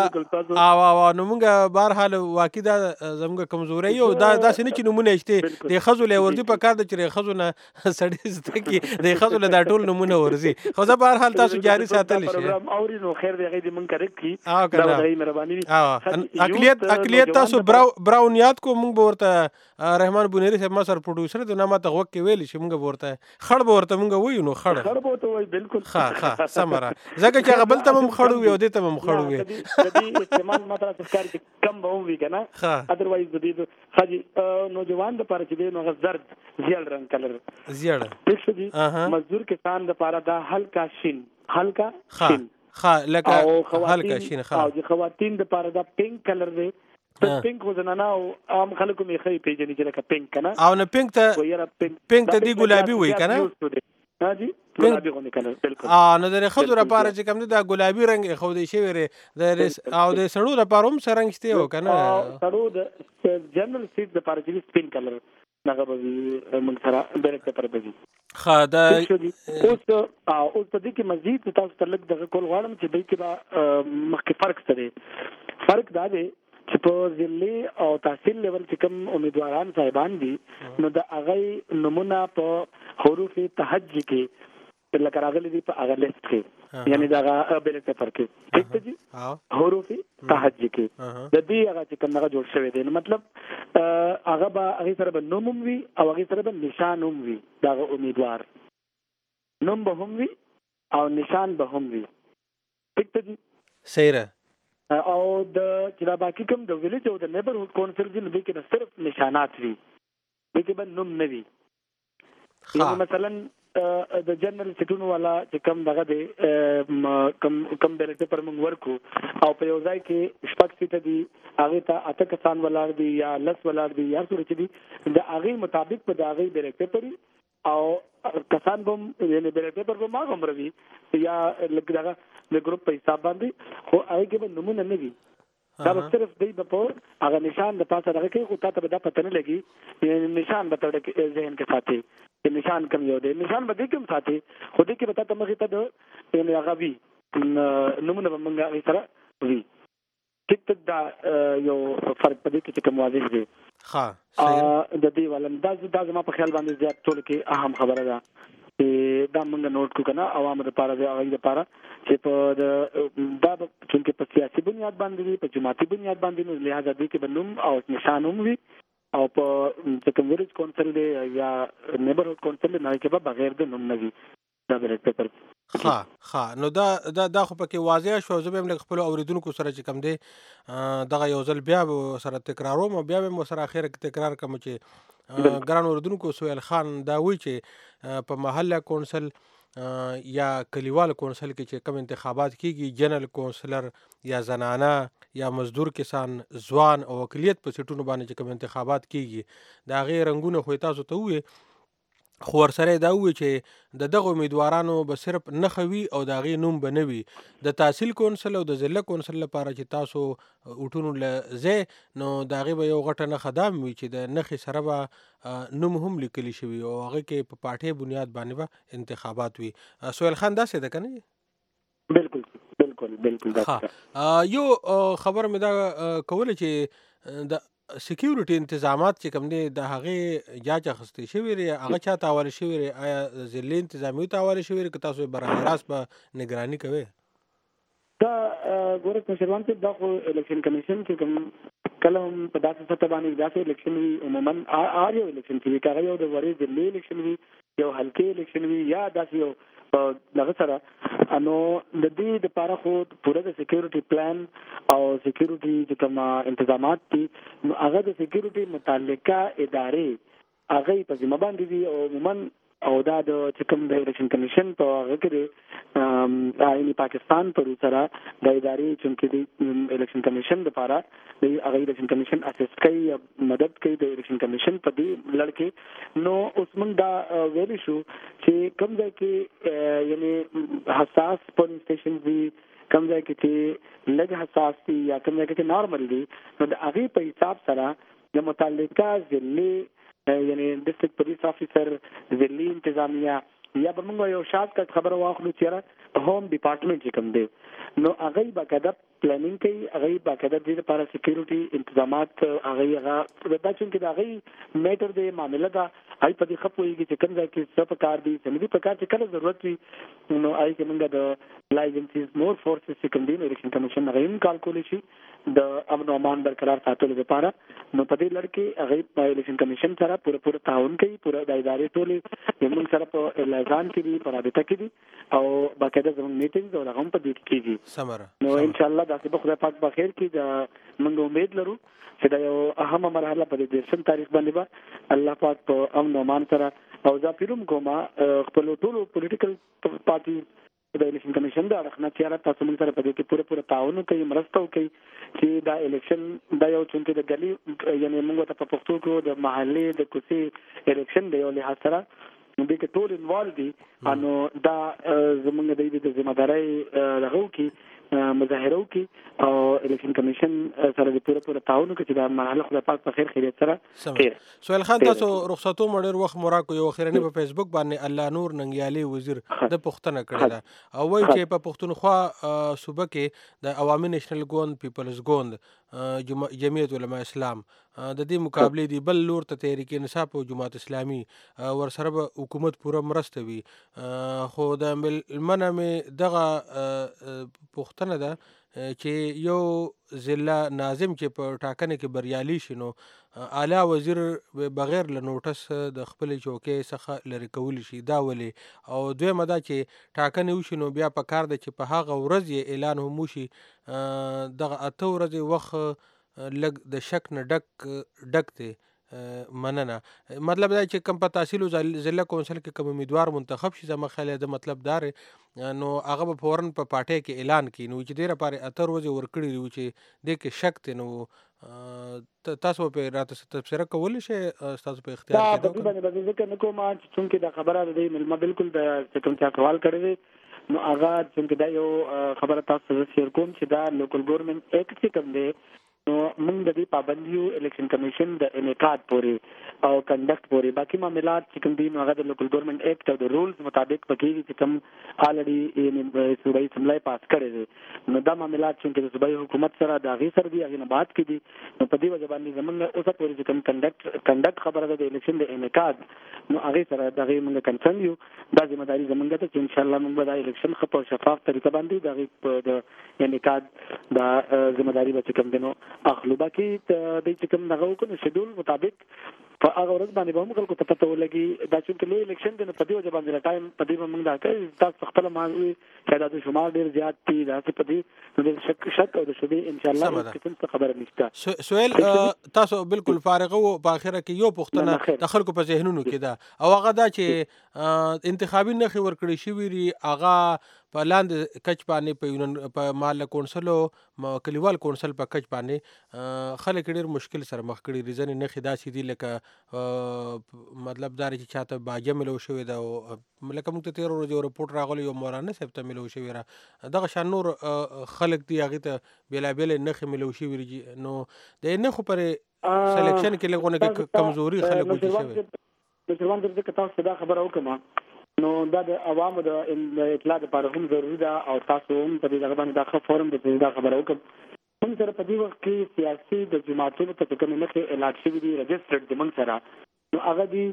بهرحال واقعي دا زموږ کمزوري او داسې نه چې نومونه شته د ښځو له ورځي په کار ده چې د ښځو نه سړي زده کړي د ښځو له دا ټول نومونه ورځي، خو زه بهرحال تاسو جاري ساتلی شي. اقلیت تاسو براون یاد کو موږ به ورته رحمان بونیری صاحب ما سره پروډوسر دی، نه ما ته غوږ کې ویلی شي موږ به ورته خړ به ورته موږ وایو نو خړ به ورته وایي بالکل ښه سمه را ځکه چې هغه بل ته هم خړ وي او دې ته هم خړ وي. د دې استعمال ما ته راته ښکاري چې کم به هم وي که نه ادروایز د دې ښځې نوجوان دپاره چې دی نو هغه زرد زیړ رنګ کلر زیړ ټیک شو دي. مزدور کسان دپاره دا هلکه شین لکه هلکه شین او د خواتین دپاره دا پینک کلر دی. پینک خو زنانه او عام خلکو مې ښه پېژني چې لکه پینک که نه، او نه پینک ته دی ګلابي وایي که نه جی ګلابي غوندې کلر بالکل. نو د ښځو لپاره چې کوم دی دا ګلابي رنګ ایښودی شوی دی او د سړو لپاره هم څه رنګ شته که نه سړو د جنرال سیټ دپاره چې سپین کلر هغه به وي موږ سره بیلټ پیپر به وي. اوس په دې کې مزید تاسو ته لږ دغه کول غواړم چې دوی کې به مخکې فرق څه دی. فرق دا دی چې په ضلعي او تحصیل لیول چې کوم امیدواران صاحبان دي نو د هغوی نومونه په حروف تهجي کې لکه راغلي دي په هغه لیست کې، یعنې د هغه بیلټ پیپر کې ټیک ده جي حروف تهجي کې د دې هغه چې کوم هغه جوړ شوی دی، نو مطلب هغه به هغې سره به نوم هم وي او هغې سره به نشان هم وي. د هغه امیدوار نوم به هم وي او نشان به هم وي. ټیک ده جي صحیح ده. او د چې دا باقي کوم د ویلیج او د نیبرهوډ کونسل دي نو دوی کې به صرف نشانات وي، دوی کې به نوم نه وي. یعنې مثلا د جنرال سیټونو والا چې کم دغه دی کم بیلټ پیپر موږ ورکو او په یو ځای کې شپږ سیټه دي هغې ته 8 کسان ولاړ دي یا 10 ولاړ دي یا څومره چې دي د هغې مطابق په د هغې بیلټ پیپر او کسان به هم یعنې بیلټ پیپر به هم هغومره وي یا لږ دغه د ګروپ په حساب باندې، خو هغې کې به نومونه نه وي. دا به صرف دی به په هغه نشان د پاسه دغه کوي، خو تا ته به دا پته نه لګي نشان به ته ذهن کې ساتي چې نشان کم یو دی، نشان به دې کې هم ساتي خو دې کې به تا ته مخې ته د یعنې هغه وي نومونه به موږ هغې سره وي. ټیک ته دا یو فرق په دې کې چې کوم واضح دی د دې والا دا زما په خیال باندې زیات ټولو کې اهم خبره ده چې دا موږ نوټ کړو که نه عوامو دپاره د هغوی دپاره چې په دا چونکې په سیاسي بنیاد باندې وي په جماعتي بنیاد باندې نو لهذا دې کې به نوم او نشان هم وي او په چې ویلیج کونسل دی یا نیبرهود کونسل نه کې به بغیر د نوم نه وي دا بیلټ پیپر. ها نو دا خو پکې واضح شو. زه به هم خپل اوریدونکو سره چې کم دی دغه یو ځل بیا سره تکراروم او بیا به سره اخر تکرار کوم چې ګران اوریدونکو سهیل خان دا وی چې په محله کونسل یا کلیوال کونسل کې چې کم انتخابات کیږي جنرال کونسلر یا زنانه یا مزدور کسان ځوان او اقلیت په سیټونو باندې چې کم انتخابات کیږي دا غیر رنگونه خو تاسو ته وي خو ورسره دا وی چې دغه امیدوارانو به صرف نخوي او دا غي نوم بنوي د تحصیل کونسل او د ضلع کونسل لپاره چې تاسو وټونو لزه نو دا غي به یو غټه نه خدام وي چې د نخي سره به نوم هم لیکلی شوی او هغه کې په پاټي بنیاد باندې به انتخابات وي. سهیل خان دا څه ده کنه؟ بالکل یو خبر مې دا کوله چې د سکیورټي انتظامات چې کوم دي د هغه جاج اخستې شوی ری هغه چا تاوال شوی ری آیا ضلع انتظامی تاوال شوی ری که تاسو براه راست په نگرانی کوي؟ دا ګوره مشروان ته دا خو الیکشن کمیشن چې کوم کلم په داسې سطح باندې داسې الیکشن وي عموما یو الیکشن چې کاغه یو د وړي ضلع الیکشن وي یو هلکې الیکشن وي یا داسې یو دغه سره نو د دې لپاره خو پوره د سکیورټي پلان او سکیورټي چې کوم انتظامات دي نو هغه د سکیورټي متعلقه ادارې هغه په ذمہ باندې دي او عموما او دا د چې کوم د الیکشن کمیشن په هغه کې د پاکستان پر سره د ادارې چې د الیکشن کمیشن لپاره د هغه الیکشن کمیشن اسیست کوي مدد کوي د الیکشن کمیشن په دې لړ کې نو اوس موږ دا ویل شو چې کوم ځای کې یعنی حساس پولیس سټیشن وي کوم ځای کې چې لږ حساس دي یا کوم ځای کې نارمل دي نو د هغه په حساب سره د متعلقه ضلع یعنی ډسټرکټ پولیس افیسر ضلعي انتظامیه یا به موږ یو شاد کټ خبره واخلو چې هوم ډپارټمنټ چې کوم دی نو هغه باقاعده پلانینګ کوي هغه باقاعده د لپاره سکیورټي انتظامات هغه دا چې دا هغه میټر دی معاملې دا هاي په دې خپويږي چې کوم ځای کې څه پکار دي سمدي پکار چې کله ضرورت وي نو هاي کې موږ د لایجنسز مور فورسز چې کوم دي الیکشن کمیشن هغه هم کالکول شي د امن او امان برقرار ساتلو لپاره نو په دې لړ کې هغه الیکشن کمیشن سره پوره تعاون کوي پوره د ادارې ټولې موږ سره په اعلان کې دي په رابطه کې دي او باقاعده زموږ میټینګز او هغه په دې کې کېږي سمره نو ان شاء الله دا به خدای پاک بخیر کې دا موږ امید لرو چې دا یو اهمه مرحله په دې 10 تاریخ باندې به الله پاک په امن او امان سره او ځاپیروم کومه خپل ټولو پولیټیکل پارټي د الیکشن کمیشن دا رخنه چې تاسو موږ سره په دې کې پوره تعاون کوي مرسته کوي چې دا الیکشن دا یو چې د ګلی یعنی موږ ته په پښتو کې د محلي د کوڅې الیکشن دی یو له سره د کې ټول انوالو دي انو دا زمونږ د ذمہداري راغو کې مظاهره وکي او الیکشن کمیشن سره د پوره تعاون کوي چې دا مرحله خدای پاک په خیر خیریت سره خیر. سهیل خان تاسو رخصتو مړ وخت مراکو یو اخرنی په فیسبوک باندې الله نور ننګیالي وزیر د پښتنه کړی دا او وایي چې په پښتونخوا صوبه کې د عوامي نېشنل ګوند پیپلز ګوند جمعیت علماء اسلام د دې مقابله دی بل لور ته تحریک انصاف او جماعت اسلامي ورسره به حکومت پوره مرسته وي خو د منمه دغه پښتنه ده چې یو ضلع ناظم چې په ټاکنه کې بریالي شنو اعلی وزیر بغیر له نوټس د خپل چوکۍ څخه لری کول شي دا ولي او دویمه دا چې ټاکنه وشنو بیا په کار د چې په هغه ورځ یې اعلان هم وشي دغه اته ورځې وخت لګ د شک نه ډک دی مننه مطلب دا چې کم په تحصیل ضلع کونسل کې کوم امیدوار منتخب شي زما خیال د مطلب دار نو هغه به فورن په پاټي کې اعلان کړي نو چې ډیره پاره اتر ورځې ورکړي وي چې د کې شک ته نو تاسو په راته تفسیر کول شي تاسو په اختیار کې دا باندې ځکه نو کوم چې دا خبره ده ملما بالکل د کوم څه سوال کړی نو هغه چې دا یو خبره تاسو شیر کوم چې دا لوکل ګورنمنت ایکټ چې کوم دی نو موږ د دې پابندیو الیکشن کمیشن د انعقاد پورې او کنډکټ پورې باقي معاملات چې کوم دي نو هغه د لوکل ګورنمنت ایکټ او د رولز مطابق پکې چې کوم الریډي یعنی صوبایي سملای پاس کړی دي نو دا معاملات چې د صوبایي حکومت سره د هغې سره دي هغې نه بعد کې دي نو په دې وجه باندې زموږ اوسه پورې چې کوم کنډکټ خبره ده د الیکشن د انعقاد نو هغې سره د هغې موږ کنسرن یو دا ذمہداري زموږ ده چې انشاءالله موږ به دا الیکشن ښه په شفاف طریقه باندې د هغې د انعقاد دا ذمہداري به چې کوم دی نو اخلو باقي د چې کوم دغه وکړو شیډول مطابق په هغه ورځ باندې به موږ خلکو ته پته ولګي دا چې لوی الیکشن دی نو په دې وجه باندې ټایم په دې موږ دا کوي تاسو خپل ماوي چې دا د شمار ډیر زیات دي دا په دې نو شک او د شوبې ان شاء الله څه خبره نشته. سوال تاسو بالکل فارغ وو په اخره کې یو پوښتنه د خلکو په ذهنونو کې ده او هغه دا چې انتخابي نخي ورکړی شوی ری هغه په لاندې کچ باندې په مال کونسل او کلیوال کونسل په کچ باندې خلک ډیر مشکل سره مخ کړي ریزن نه خدا سي دي لکه مطلب دا چې چاته باجه ملو شوی دا لکه موږ ته 13 ورځې رپورټ راغلی یو مولانا صاحب ته ملو شوی را دغه شان نور خلک دی هغه ته بیل نه ملو شوی نو د نه خو پر سلیکشن کې لګونه کمزوري خلک وځي شوی د ځوان د تاسو دا خبره وکړه نو دا د عوامو د اطلاع لپاره هم ضروري ده او تاسو هم په دې ځای باندې دا فورم د دا خبره وکړه موږ سره په دې وخت کې سیاسي د جماعتونو په کومه نه کې اعلان شوی دی رجسټرډ د موږ سره نو هغه دی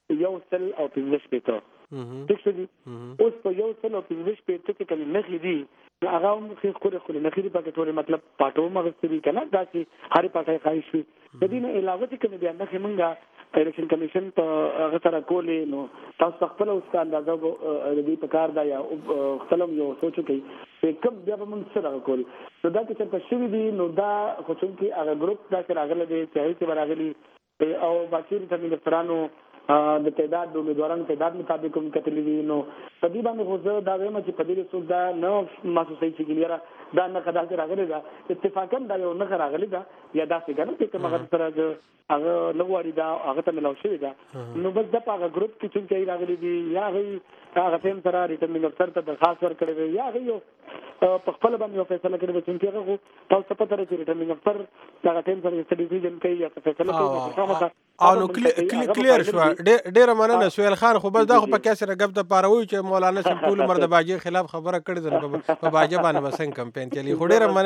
115 پیټو دښتې اوس په 115 پیټو کې کوم نه دی هغه هم خو نه خېری پکې ټول مطلب پټو مغستري کنه دا چې هر پټای خایي شي د دې نه علاوه چې کوم بیان نه موږ الیکشن کمیشن په هغه سره کولې نو تاسو خپل اوس کا اندازه د دې په کار دا یا خپل یو سوچو کوي چې کوم بیا به موږ سره کول نو دا چې په شوی دی نو دا خو چې هغه ګروپ دا چې راغله دی چې راغلي او باقي ته ملترانو د تعداد د امیدوارانو تعداد مطابق هم کتلې دي نو په دې باندې خو زه دا وایم چې په دې څه دا نه محسوسه چې ګلیرا دا نه خدای ته راغلی دا اتفاقا دا یو نه راغلی دا یا دا څنګه نه چې کومه سره هغه لغواري دا هغه ته ملو شوی دا نو بس د هغه ګروپ کې چې راغلي دي یا هغه تیم سره ریټرنینګ افسر ته درخواست ورکړي یا هغه په خپل باندې فیصله کړي چې هغه تاسو په تر چې ریټرنینګ افسر هغه تیم سره څه ډیسیژن کوي یا فیصله کوي نو کلیر شو ډیره مننه سهیل خان خو بس دا خو په کیسه رګب د پاروي چې مولانا سم ټول مرد باجی خلاف خبره کړې ده په باجی باندې وسنګ کمپاین کې خو ډیره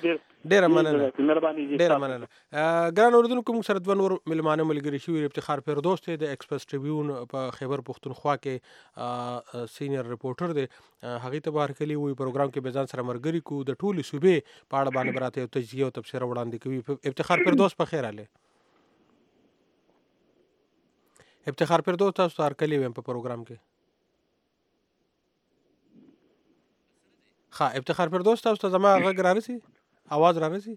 مننه ګران اوردونکو موږ سره د نور ملمانه ملګری شو افتخار فردوس ته د ایکسپرس ټریبیون په خیبر پختونخوا کې سینیئر ریپورټر دی هغه ته بهر کلی وی پروګرام کې به ځان سره مرګري کو د ټولي صوبې په اړه باندې براته تجزیه او تفسیر وړاندې کوي افتخار فردوس په خیر اله افتخار فردوس تاسو سره کلی ویم په پروګرام کې ها افتخار فردوس تاسو ته زما غږ رارسي आवाज رارسي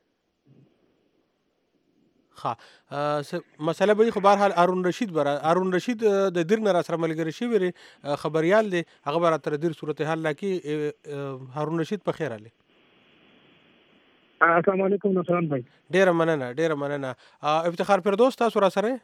ها مسله به خو بهر حال هارون رشید د دیر نه سره ملګری شي ویری خبريال دی هغه بر تر دیر صورتحال لکه هارون رشید په خیر اله السلام علیکم نصران بھائی ډیر مننه افتخار فردوس تاسو را سره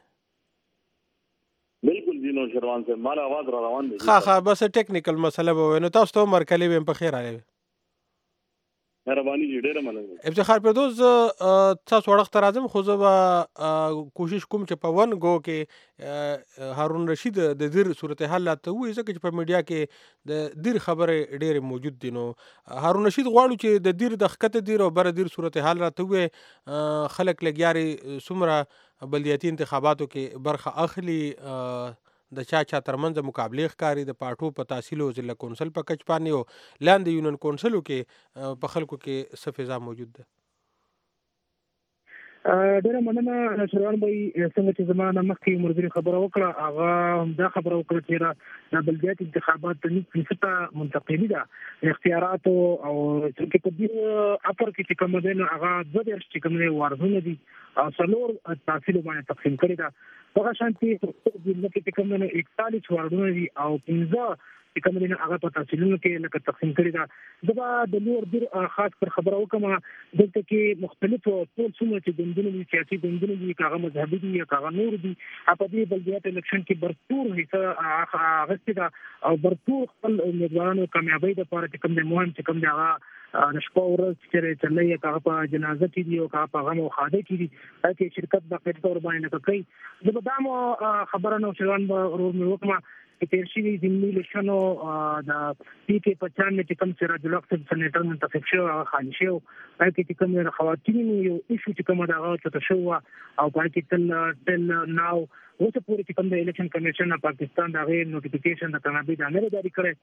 بالکل دینو شروان سے مال आवाज را روان دي ها بس ټیکنیکل مسله به نو تاسو ته مرکلی ویم په خیر اله مهرباني ډیره مننه افتخار فردوس تاسو وړخ تر اعظم خو زه کوشش کوم چې په ون گو کې هارون رشید د دیر صورتحال ته وایي ځکه چې په میډیا کې د دیر خبره ډیره موجود دي نو هارون رشید غواړي چې د دیر د خکته دیر او بر دیر صورتحال راته وي خلک لګیاري سمره بلدیاتي انتخاباتو کې برخه اخلي د چا ترمنځ مقابله ښکاری د پاټو په تحصیل او ضلع کونسل په کچ پانی او لاندې یونین کونسلو کې په خلکو کې څه فضا موجود ده ډیره مننه شروان بھائی څنګه چې زمانه مخکې مرګري خبره وکړه هغه دا خبره وکړه چې د بلدیات انتخابات ته نسبت منتقلی ده اختیارات او چې په دې اپر کې کوم دین هغه د دې چې کوم ورزونه دي او څلور تحصیل باندې تقسیم کړی ده هغه شانتي د دې کې کوم نه 41 وردونه دي او 15 کوم دین هغه په تحصیلونو کې لکه تقسیم کړی ده دا د نور ډیر خاص پر خبره وکم دلته کې مختلف ټول څومره چې ګوندونه دي سیاسي ګوندونه دي کاغه مذهبي دي کاغه نور دي په دې بلدیات الیکشن کې برپور حصہ اخیستي ده او برپور خپل امیدوارانو کامیابی لپاره چې کوم مهم چې کوم دی هغه نشپا ورځ چې چلې کاغه په جنازه کې دي او کاغه په غم او خاده کې دي چې شرکت باقاعده تور باندې کوي د بدامو خبره نو شروان ورور مې وکم تیر شي د الیکشنو د پی کې 95 چې کوم سره د لوکسل سېنیټر منتخب شو هغه خالي شو پای کې کوم خواتین یو ایشو چې کوم دا چې شو او پای کې تل ناو اوس پورې چې کوم د الیکشن کمیشن د پاکستان د غیر نوټیفیکیشن د کامیابی د امر جاری کړي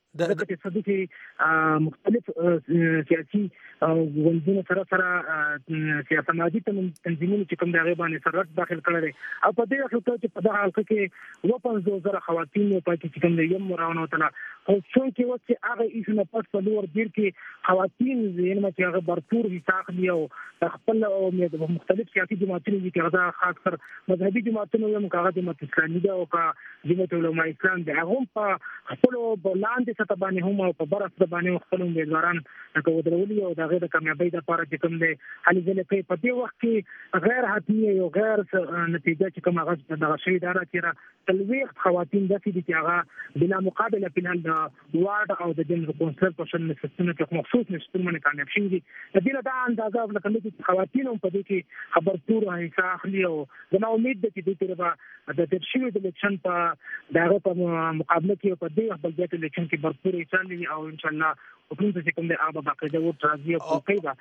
دغه تصدي کې مختلف سیاسي ګوندونو سره سیاسي تنظیمونو چې کوم دغه باندې سرت داخل کړل او په دې حالت کې په دغه حالت کې 5000 خواتین په کې کوم یم مراونه وتله خو څنګه کې وڅ هغه ایسنه پس په لور دیر کې خواتین زین ما چې هغه برپور حساب دی او خپل او مختلف سیاسي جماعتونو کې هغه خاص کر مذهبي جماعتونو یو مقاعده جماعت اسلامي دا او کا جماعت علماء اسلام دا هم په خپل بلاندې سطح باندې هم او په برس باندې خپل امیدواران کوودرولي او دغه د کامیابی لپاره چې کوم دی علي ځل په دې وخت کې غیر حتمي او غیر نتیجه چې کوم هغه د شي اداره چې تلويخ خواتین د چې هغه بلا مقابله په حال د وارد او د جنرال کونسل په شان نشټونه کې مخصوص نشټونه باندې کامیاب شي دي د دې دا اندازه ولکه چې خواتین هم په دې کې خبر پور حصہ اخلي او زما امید ده چې دې تر د ترشیو د الیکشن په دغه په مقابله کې په دې خپل ځای الیکشن کې برپور حصہ لري او ان شاء الله حکومت چې کوم د آبا باقاعده و ترازی او قیدا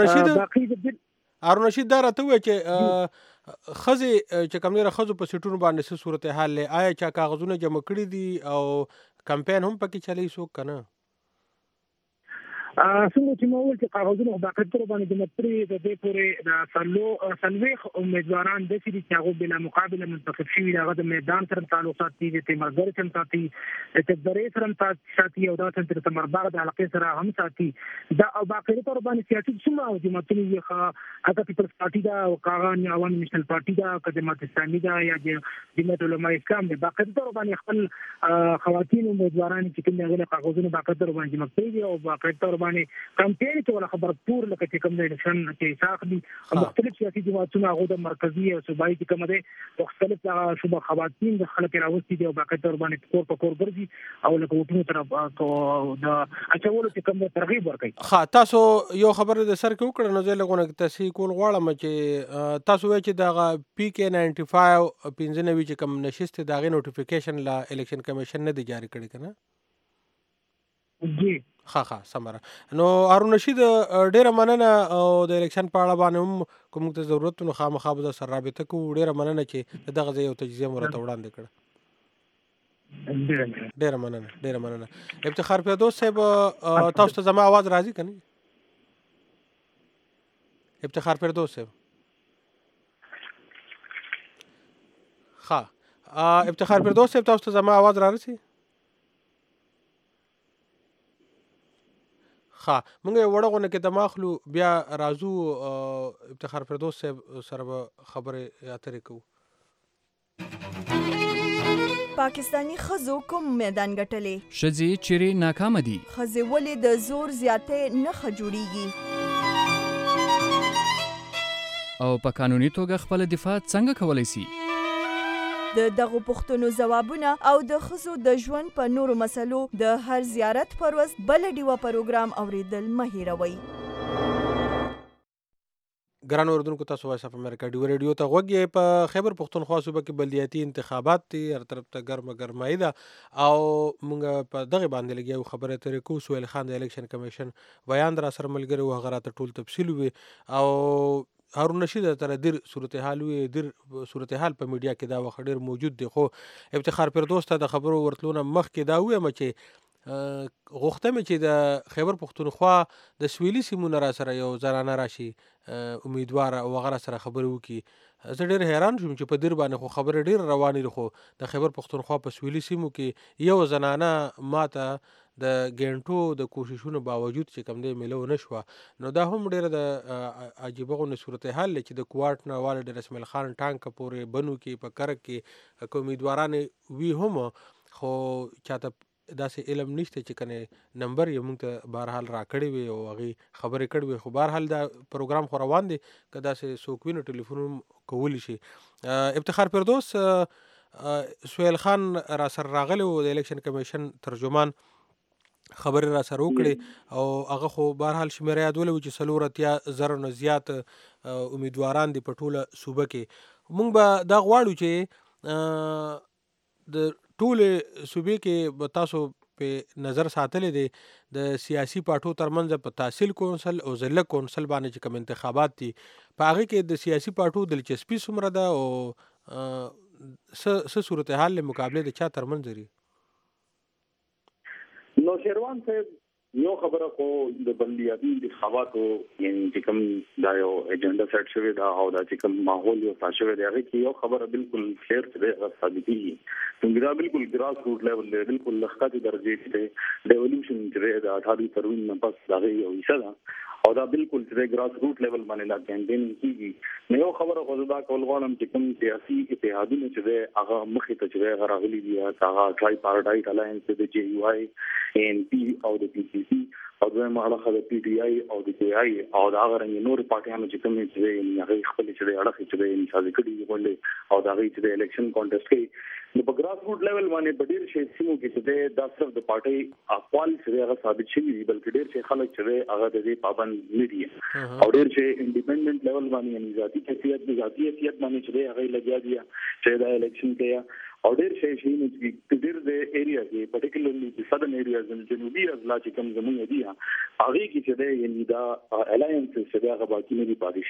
ارون رشید دا راته وایي چې خزي چې کوم لري خزو په سیټونو باندې څه صورتحال لې آیا چا کاغذونه جمع کړي دي او کمپاین هم پکې چلی شو کنه څنګه چې موږ چې کاغذونه باقاعده باندې د متري د دې پورې د سلويخ امیدواران د چې هغه بلا مقابله منتخب شوی هغه د میدان سره تعلقات دي د مرګر سره ساتي د تدبرې سره ساتي او د تر تمرباغ د علاقې سره هم ساتي دا او باقاعده تر باندې سیاسي څومره او جماعتونه یې هغه پیپلز پارټي دا او کاغان عوامي نېشنل پارټي دا او جماعت اسلامي دا یا جماعت علماء اسلام د باقاعده تر باندې خپل خواتین امیدواران چې کوم هغه کاغذونه باقاعده تر باندې مکتوب او باقاعده باندې کمپاین کې ولا خبر پور لکه چې کوم د الیکشن کې ساخلي مختلف سیاسي جماعتونه هغه د مرکزی او صوبایي کې کوم دي مختلف شوبه خواتین د خلک راوستي دي او باقاعده باندې کور په کور ګرځي او لکه وټونو طرف د اچولو چې کوم ترغیب ورکړي ها تاسو یو خبره د سر کې وکړه نو زه لګونه تصحیح کول غواړم چې تاسو وایي چې د پی کې 95 15 چې کوم نشست دغه نوټیفیکیشن لا الیکشن کمیشن نه دی جاری کړی کنه جی ها سمره نو هارون رشید ډیره مننه او د الیکشن په اړه باندې هم کوم ته ضرورت نو خامخا به سره رابطه کو ډیره مننه چې دغه یو تجزیه مرته وړاندې کړه ډیره مننه افتخار فردوس صاحب تاسو ته زما आवाज راځي کنه افتخار فردوس صاحب افتخار فردوس صاحب تاسو ته زما आवाज راځي مونږ وړغونه کې دماخلو بیا رازو افتخار فردوس صاحب سره خبره اترې کوو پاکستانی خزو کوم میدان ګټلې شذي چیرې ناکام دي خزي ولې د زور زیاتې نه خجوړيږي او په قانوني توګه خپل دفاع څنګه کولای شي د دغه پوښتنو ځوابونه او د خزو د ژوند په نورو مسلو د هر زیارت پر ورځ بل ډیوه پروګرام اوریدل مه هیروئ ګران اوردونکو تاسو وایس اف امریکا ډیو ریډیو ته غوږی په خیبر پښتونخوا صوبه کې بلدیاتي انتخابات دي هر طرف ته ګرمای ده او موږ په دغه باندې لګیو خبره ترې کو سویل خان د الیکشن کمیشن بیان را سره ملګری و غره ته ټول تفصیل وي او هارون رشید تر دیر صورتحال په میډیا کې دا وخت ډیر موجود دی خو افتخار فردوس ته د خبرو ورتلونه مخ کې دا وایم چې غوښته مې چې د خیبر پښتونخوا د سویلي سیمونو را سره یو زنانه راشي امیدوار او غره سره خبرې وکړي زه ډیر حیران شوم چې په دیر باندې خو خبره ډیر روانې ده خو د خیبر پښتونخوا په سویلي سیمو کې یو زنانه ماته د ګنټو د کوششونو باوجود چې کم دی ملو نشوه نو دا هم ډیره د عجیبه غو صورتحال چې د کوارټ نه والد رسمل خان ټانک پورې بنو کې په کرک کې امیدواران وی هم خو چاته داسې علم نشته چې کنه نمبر یې موږ ته بهرحال راکړی وي او هغه خبرې کړې وي خو بهرحال دا پروګرام خو روان دی که داسې څوک وي نو ټلیفون کولی شي افتخار فردوس سهیل خان را سره راغلی و د الیکشن کمیشن ترجمان خبرې را سره وکړې او هغه خو بهرحال شمیره یادولی و چې 4,000 نه زیات امیدواران دي په ټوله صوبه کې موږ به دا غواړو چې د ټولې صوبې کې به تاسو په نظر ساتلی دی د سیاسي پارټو ترمنځ په تحصیل کونسل او ضلع کونسل باندې چې کوم انتخابات دي په هغې کې د سیاسي پارټو دلچسپي څومره ده او څه صورتحال له مقابلې د چا ترمنځ لري نو نو شیروان صاحب یو خبره خو د بلدیاتي انتخاباتو یعنی چې کوم دا یو ایجنډا سیټ شوی دا او دا چې کوم ماحول یو تاسو شوی دی هغه کې یو خبره بالکل کلیر دی ثابتي څنګه دا بالکل ګراس روټ لیول دی بالکل لخته درجه دی ډیولوشن چې دا 18 فروری نه پس دا یو حصہ ده او دا بالکل چې ګراس روټ لیول باندې لا کمپین کیږي نو یو خبره خو دا کول غواړم چې کوم سیاسي اتحادونه چې هغه مخې ته چې هغه راغلي دي هغه ټرای پارټایټ الاینس د جی یو آی ان پی او د پی سی سی او د ماړه د پی ډی آی او د پی آی او دا غره نور پارټیانو چې کوم چې هغه خپل چې اړه چې نه شاده کړي غونډه او دا غي چې الیکشن کانټیسټ کې نو په ګراس روټ لیول باندې په ډیر شي سیمو کې چې دا صرف د پارټي اقوال چې هغه ثابت شوی دي بلکې ډیر شي خلک چې هغه د دې پابند نه دي او ډیر شي انډیپندنٹ لیول باندې یعنی ذاتی حیثیت باندې چې هغه لګیا دي چې دا الیکشن کې او ډیر شي چې ډیر د ایریا کې پټیکولرلی د سدن ایریاز د جنوبي اضلاع چې کوم زمونږ دي هغه کې چې د یعنی دا الاینس چې هغه باقی نه دي پاتې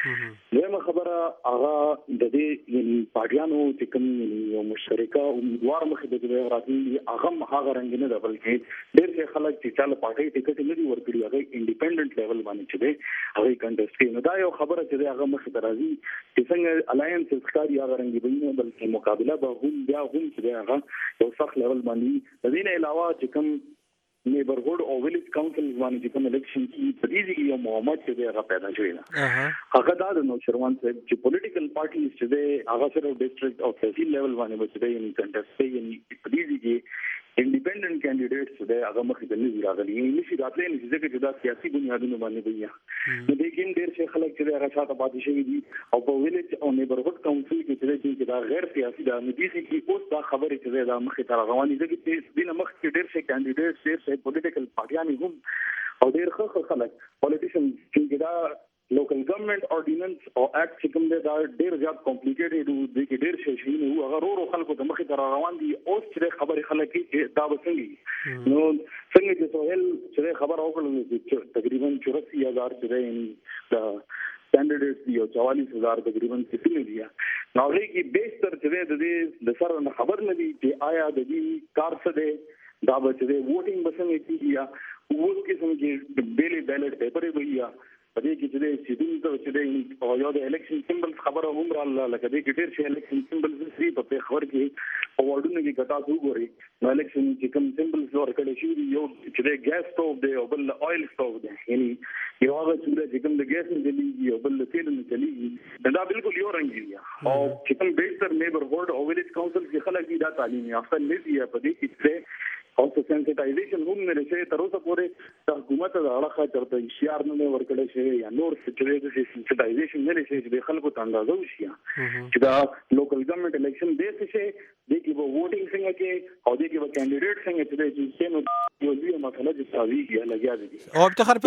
شي نو خبره هغه د دې یعنی پارټیانو چې کوم یو مشترکه امیدوار مخې د راځي هغه رنګ نه ده بلکې ډیر څه خلک چې چاله پارټي ټیکټ نه دي ورکړي هغه انډیپندنٹ لیول باندې چې دی هغه کانټیسټ کوي نو دا یو خبره چې هغه مخې ته راځي چې څنګه الاینس ښکاري هغه رنګ دی بلکې مقابله به بیا هم چې هغه یو سخت لیول باندې د دې نه علاوه چې کوم نیبرهود او ویلیج کونسل باندې چې کوم الیکشن کې په دې کې یو معاملات چې هغه پیدا شوی نه هغه دا د نوشروان صاحب چې پولیټیکل پارټیز چې هغه سره ډیسټریکټ او تحصیل لیول باندې بچي یعنی کنټیسټ یعنی په دې کې انډیپندنٹ کینډیډیټس چې هغه مخې ته نه راغلي نشي راتللی نشي ځکه چې دا سیاسي بنیادونو باندې دی نو دې کې ډېر څه خلک چې هغه شاته پاتې شوي دي او په ویلیج او نیبرهود کونسل کې چې دا غیر سیاسي دا نه دي چې اوس دا خبرې چې دا مخې ته روانې دي چې دینه مخ کې ډېر څه کینډیډیټس ډېر څه پولیټیکل پارټیان هم او ډېر ښه خلک پولیټیشن چې دا لوکل ګورنمنت اورډیننس او اکټ چې کوم دی دا ډېر زیات کمپلیکیټډ وو د کې ډېر شي نه هغه ورو خلکو ته مخې ته روان دي اوس چې خبرې خلک کې دا وسنګي نو څنګه چې سوهل چې خبر اوکړل چې تقریبا 84,000 چې دی دا کینډیډیټس دی او 44,000 تقریبا څه دي نو لکه بیشتر چې د سره خبر نه دي چې آیا د دې کار څه دی دا به چې ووټینګ بسنګ کیږي یا اوس کې څنګه بیلی بیلټ پیپر وي په دې کې چې سیدون ته چې او یو د الیکشن سیمبلز خبره هم را لکه دې کې ډېر شي الیکشن سیمبلز سي په خبر کې په وړاندې کې کټا وګوري نو الیکشن چې کوم سیمبلز ورکړل شي یو چې ګیس سټوو دی او بل آیل سټوو دی یعنی یو هغه چې کوم د ګیس نه دی او بل تیل نه چلیږي دا بالکل یو رنګ دی او چې کوم بیشتر نیبرهود او ویلیج کونسل کې خلک دا تعلیم یافته نه دي په دې کې او سنسټایزیشن هم نه لري تر اوسه پورې د حکومت د اړه چرته اشاره نه ورکړل شي یا نور څه د سنسټایزیشن نه لري چې د خلکو ته اندازه وشي چې دا لوکل ګورنمنت الیکشن د څه شي د کې به ووټینګ څنګه کې او د کې به کینډیډیټ څنګه چې نو یو لوی مسله چې تاویږي لګیا دي او افتخار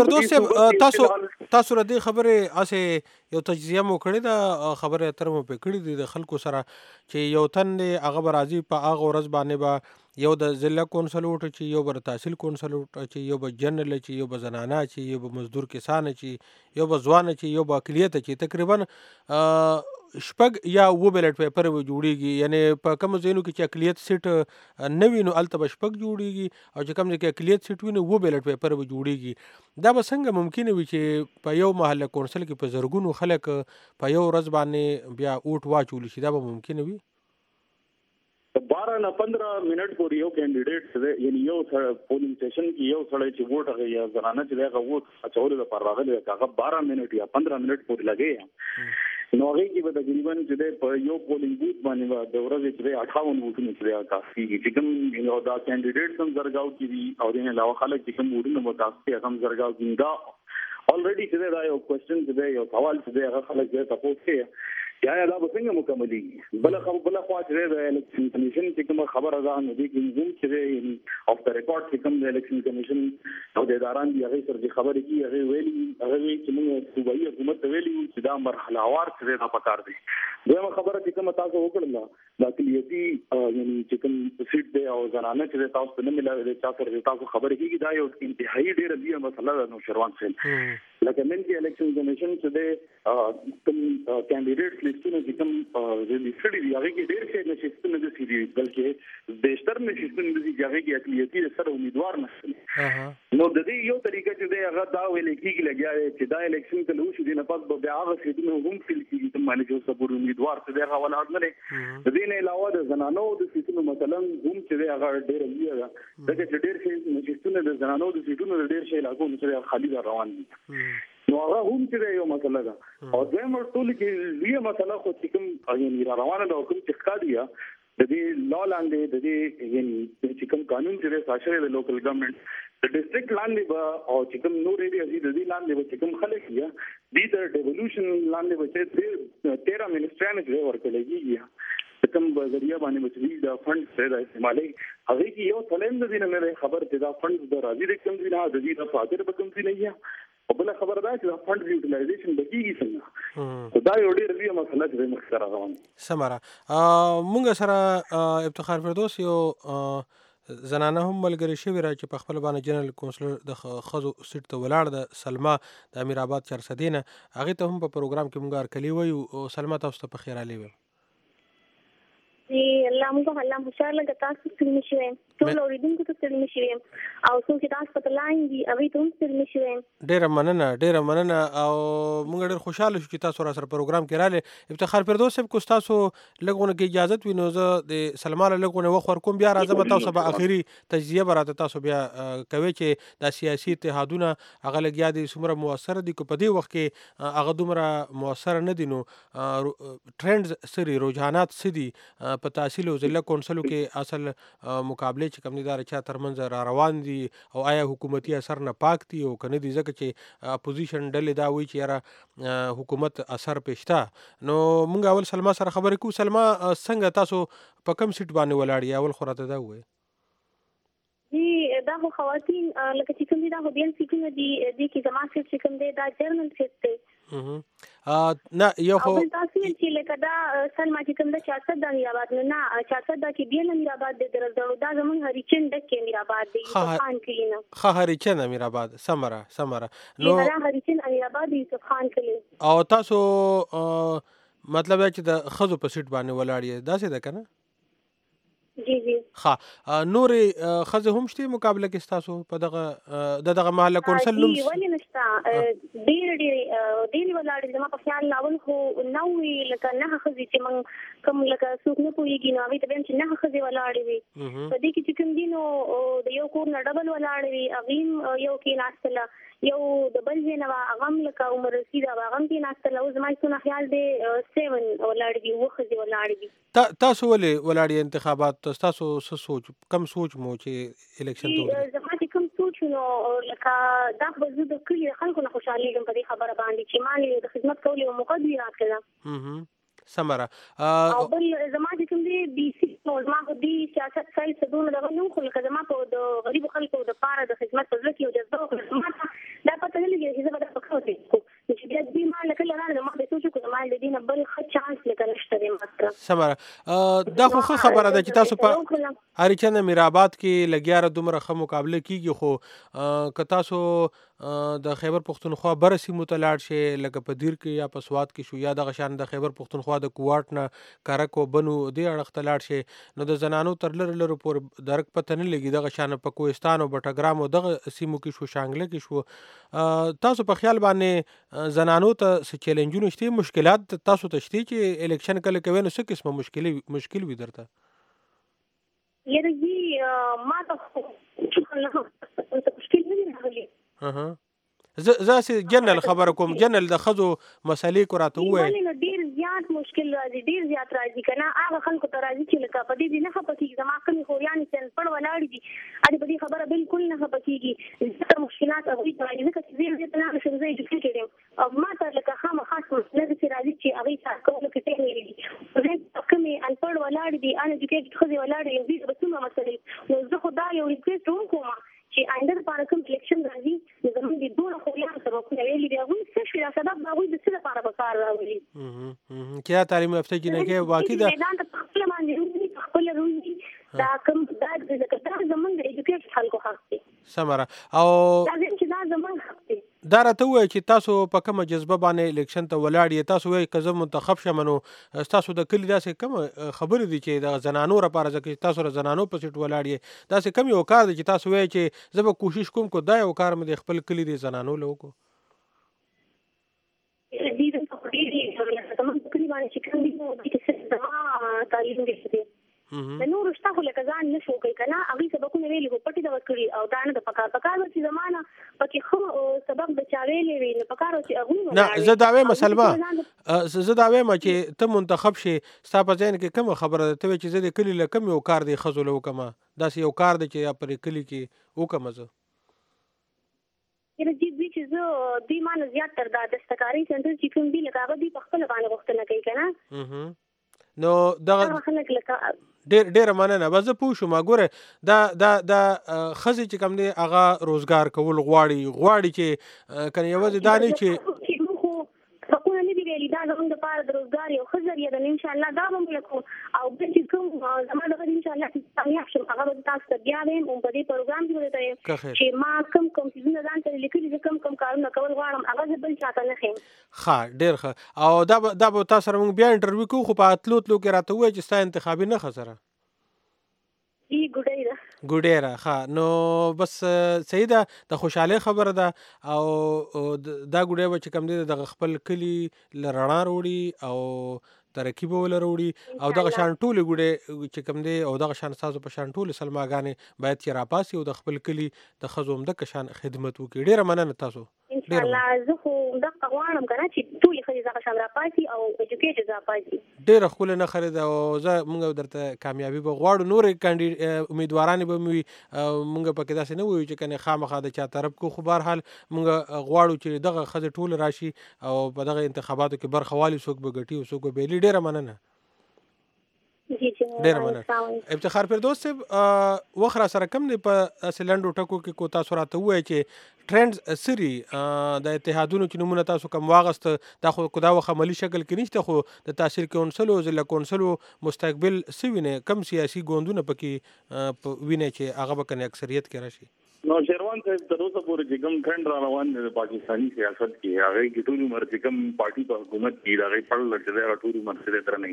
فردوس تاسو ردی خبره اسه یو تجزیه مو کړی دا خبره تر مو په کړی دي د خلکو سره چې یو تن هغه راضي په هغه ورځ باندې با یو د ضلع کونسل وټ چې یو بر تحصیل کونسل وټ چې یو به جنرال چې یو به زنانه چې یو به مزدور کسان چې یو به ځوان چې یو به اقلیت چې تقریبا شپږ یا و بیلټ پیپر و جوړیږي یعنی په کوم ځینو کې چې اقلیت سیټ نه وینو الته به شپږ جوړیږي او چې کوم ځای کې اقلیت سیټ وینو و بیلټ پیپر و جوړیږي دا به څنګه ممکن وي چې په یو محله کونسل کې په زرګونو خلک په یو ورځ باندې بیا اوټ واچول شي دا به ممکن وي 12 نه 15 منټ پورې یو کینډیډیټ یعنی یو پولینګ سټیشن کې یو سړی چې ووټ هغه یا زنانه چې هغه ووټ اچول لپاره راغلی هغه 12 منټ یا 15 منټ پورې لګي نو هغه کې به تقریبا چې په یو پولینګ بوث باندې د ورځې چې 58 ووټونه چې کافي چې کوم یو دا کینډیډیټ هم زرګاو کې او د نه علاوه خلک چې کوم ووټونه متاسفه هم زرګاو کې دا already چې دا یو کوېسچن چې یو سوال چې هغه خلک یې تاسو کې یا دا به څنګه مکملي بل خوا چې د الیکشن کمیشن چې کوم خبره ده نو دې کې زوم چې اف د ریکارډ چې کوم د الیکشن کمیشن او د اداران دی هغه سره خبرې کی هغه ویلي چې موږ صوبایي حکومت ویلي چې دا مرحله وار چې دا پکار دي دغه خبره چې کوم تاسو وکړل دا کلیتي یعنی چې کوم سیټ دی او زنانه چې تاسو نه ملایوي چې تاسو خبرې کیږي دا یو انتهایی ډېر دی مسله ده نو شروان سره لکه منځي الیکشن کمیشن چې د کوم کینډیډیټس لیستونه چې کوم ریلیز کړي دي هغه کې ډېر څه نشستونه د سي دي بلکې بیشتر نشستونه د هغه کې اقلیتي سره امیدوار نشي نو د دې یو طریقه چې د هغه دا ویل کېږي لګیا چې دا الیکشن ته لوشي د نه پات به هغه سیټونه هم فل کېږي چې باندې چې صبر امیدوار څه دی هغه ولاړ نه د دې نه علاوه د زنانو د سیټونو مثلا هم چې هغه ډېر لوی ده چې ډېر څه نشستونه د زنانو د سیټونو ډېر شي لاګو چې خالي روان دي نو هغه هم چې یو مسله ده او دیم ټول کې لوی مسله خو چې کوم یعنی روانه ده کوم چې ښکاري د دې لا لاندې د دې یعنی چې کوم قانون چې ساشره د لوکل ګورنمنت د ډیسټریکټ لاندې به او چې کوم نور ایریا دي د دې لاندې به چې کوم خلک یا د ډیولوشن لاندې به چې 13 منسټریانه چې ورکړي کوم ذریعہ باندې مسلې د فند سره استعمالي هغه کې یو تلند دي نه خبر چې دا فند د راځي د کوم دي نه د دې د فاتر به کوم دي نه یا او بل خبر ده چې دا فند یوټیلایزیشن بکیږي څنګه دا یو ډېر لوی مسله ده مخ سره روان سمره مونږ سره افتخار فردوس یو زنانه هم ملګری شوی را چې په خپل باندې جنرال کونسلر د خزو سیټ ته ولاړ د سلما د امیر آباد 400 نه هغه ته هم په پروګرام کې مونږ ارکلی وایو او سلما تاسو ته په خیر علي وي جی الله موږ الله خوشاله لګا تاسو ستړي شوئ ټول اوریدونکو ته ستړي شوئ او څوک چې تاسو په لاین دي هغه ته هم ستړي شوئ ډېر مننه او موږ ډېر خوشاله شو چې تاسو را سره پروګرام کې رااله افتخار فردوس صاحب کو تاسو لګونه کې اجازه وي نو زه د سلمان لګونه وخت ورکوم بیا راځم تاسو به اخیری تجزیه براته تاسو بیا کوي چې د سیاسي اتحادونه هغه لګیا دي څومره موثر دي کو په دې وخت کې هغه دومره موثر نه دي نو ټرندز سری رجحانات سدي په تحصیل او ضلع کونسلو کې اصل مقابله چې کمنیدار چا ترمنځ را روان دي او آیا حکومتي اثر نه پاک دي او کنه دي ځکه چې اپوزیشن ډلې دا وایي چې یاره حکومت اثر پېشتا نو مونږ اول سلما سره خبرې کوو سلما څنګه تاسو په کم سیټ باندې ولاړی اول خو راته دا وایي جی دا خو خواتین لکه چې کوم دي دا خو بیل سیټونه دي چې زما سیټ چې کوم دی دا جرنل سیټ دی نه یو خو تاسو چې لکه دا سلما چې کوم د 400 د امیر آباد نه 400 د کې بیل امیر آباد د درځړو دا زمون هریچن د کې امیر آباد دی خان کلینه خه هریچن امیر آباد سمره نو هریچن امیر آباد یوسف خان کلینه او تاسو مطلب چې د خزو په سیټ باندې ولاړی دا څه ده کنه جی جی ها نورې خزه هم شته مقابله کې تاسو په دغه محله کونسل نوم ولې نشته ډېر ولاړ زما په خیال لاول خو نوې لکه نه خزي چې من کوم لکه څوک نه پوهیږي نو هغه ته چې نه خزي ولاړ وي په دې کې چې کوم دي نو د یو کور نه ډبل ولاړ وي اغیم یو کې ناستله یو د بل جنوا اغم لکه عمر رسید اغم کې ناستله او زما څونه خیال دی 7 ولاړ دي وخزي ولاړ دي تاسو ولې ولاړ انتخابات تاسو سوچ کم سوچ مو چې الیکشن ته زما چې کوم سوچ نو لکه دا به زه د کلی خلکو نه خوشاله یم په دې خبره باندې چې مالي د خدمت کولو موقع رات کړه سمره او بل زما چې کوم دی بي سي نو زما د دې سیاست ځای څه دغه نو خو لکه زما په د غریب خلکو د پاره د خدمت په ځکه یو د زما دا پته نه لګي چې زه به په کوته چې بیا دې مال کله نه ما به سوچ کوم مال دې نه بل ښه چانس لکه نشته دې ماته سمره دا خو خبره ده چې تاسو په هریچن امیر آباد کې لګیاره دومره ښه مقابله کیږي خو که تاسو د خیبر پختونخوا بر سیمو ته لاړ شي لکه په دیر کې یا په سواد کې شو یا د غشان د خیبر پختونخوا د کوارټ نه کارکو بنو دې اړخ ته لاړ شي نو د زنانو تر لرو پور درک پته نه لګي د غشان په کوهستان او بټګرام او دغه سیمو کې شو شانګله کې شو تاسو په خیال باندې زنانو ته څه چیلنجونه شته مشکلات تاسو ته شته چې الیکشن کله کوي نو څه قسمه مشکل وي درته یره ما ته مشکل نه راغلی زه جنرال خبر کوم جنرال د خزو مسلې کو راته وای ډیر زیات مشکل راځي ډیر زیات راځي کنه هغه خلکو ته راځي چې لکه په دې نه خپکیږي زما کوم خوريان چې پړ ولاړ دي اړ په دې خبره بالکل نه خپکیږي زه مشکلات او دې راځي چې زه دې نه شم زه دې کېږم او ما ته لکه خامہ خاص نه دي راځي چې هغه څه کوله کې ته ویلي زه کوم ان پړ ولاړ دي ان دې کې خو ولاړ دي دې به څه مسلې نو زه خدای یو ریکوست کوم چې آینده لپاره کوم الیکشن راځي زموږ د دوه خلانو سره کوم ویلي دی هغه څه شي سبب هغه د څه لپاره وکړ راوړي کیا تعلیم یافته کې نه کې واقعي دا میدان ته خپل باندې خپل روزي دا کوم دا د زموږ د ایجوکیشن خلکو حق دی سمره او دا چې دا زموږ حق دی دا راته ووایه چې تاسو په کومه جذبه باندې الیکشن ته ولاړ یې. تاسو وایي که زه منتخب شم نو ستاسو د کلي داسې کومه خبرې دي چې د زنانو لپاره ځکه چې تاسو د زنانو په سیټ ولاړ یې داسې کوم یو کار دی چې تاسو وایي چې زه به کوشش کوم کو دا یو کار مې د خپل کلي د زنانو له وکړو؟ د نورو شته خو لکه ځان نه شو کوي که نه هغوی سبقونه ویلي خو پټې دغه کړي او دا نه د پکار به چې زمانه پکې ښه سبق د چا ویلی وي نو پکار چې هغوی نه زه دا وایم سلما زه دا وایم چې ته منتخب شې ستا په ذهن کې کومه خبره ده ته وایې چې زه د کلي له کوم یو کار دی ښځو له وکړمه داسې یو کار دی چې پرې کلي کې وکړمه زه دوی چې زه دوی ما نه زیات تر دا دستکارۍ سنټر چې کوم دي لکه هغه دوی په خپله باندې غوښتنه کوي که نه نو دغه خلک لکه ډیره مننه. به زه پوه شوم ګوره دا ښځې چې کوم دی هغه روزګار کول غواړي چې که یوازې دا نه چې حقونه نه دي ویلي دا زموږ دپاره د روزګار یو ښه ذریعه ده نو انشاءالله دا به موږ لکو او بل چې کوم زما دغه انشاءالله چې کامیاب شم هغه به تاسو ته بیا وایم په دې پروګرام کې به درته وایم چې ما کوم څیزونه ځان ته لیکلي زه کوم کارونه کول غواړم هغه زه بل چاته نه ښیم. ښه ډېر ښه او دا به تاسو سره موږ بیا انټرویو کوو خو په تلو کې راته ووایه چې ستا انتخابي نښه سره ګوډیره. ښه نو بس صحیح ده د خوشحالۍ خبره ده او دا ګوډی به چې کوم دی دغه خپل کلي له رڼا راوړي او ترقي به ولره وړي او دغه شان ټولې ګوډې چې کوم دی او دغه شان ستاسو په شان ټولې سلماګانې باید چې راپاسي او د خپل کلي د ښځو همدغه شان خدمت وکړي. ډېره مننه تاسو. انشاءالله زه خو دغه غواړم که نه چې ټولې ښځې دغه شان راپاسي او ایجوکیټډ راپاسي. ډېره ښکلې نښه ده او زه موږ درته کامیابي به غواړو. نورې امیدوارانې به مې وي موږ پکې داسې نه وایو چې کنې خامخا د چا طرف کو خو بهرحال موږ غواړو چې دغه ښځې ټولې راشي او په دغه انتخاباتو کې برخه والي څوک به ګټي او څوک به بېلي. ډېره مننه. ډېره مننه. افتخار فردوس صاحب وخت را سره کم دی په داسې لنډو ټکو کې کو تاسو راته ووایئ چې ټرینډز سري د اتحادونو چې نومونه تاسو کوم واغسته دا خو دا وخت عملي شکل کې نشته خو د تحصیل کونسلو ضلع کونسلو مستقبل څه وینئ کوم سیاسي ګوندونه پکې وینئ چې هغه به کنې اکثریت کې راشي؟ نو شیروان صاحب تر اوسه پورې چې کوم ټرند را روان دی د پاکستاني سیاست کې هغې کې ټول عمر چې کوم پارټي په حکومت کې د هغې پړل چې دی هغه ټول عمر چې دی تر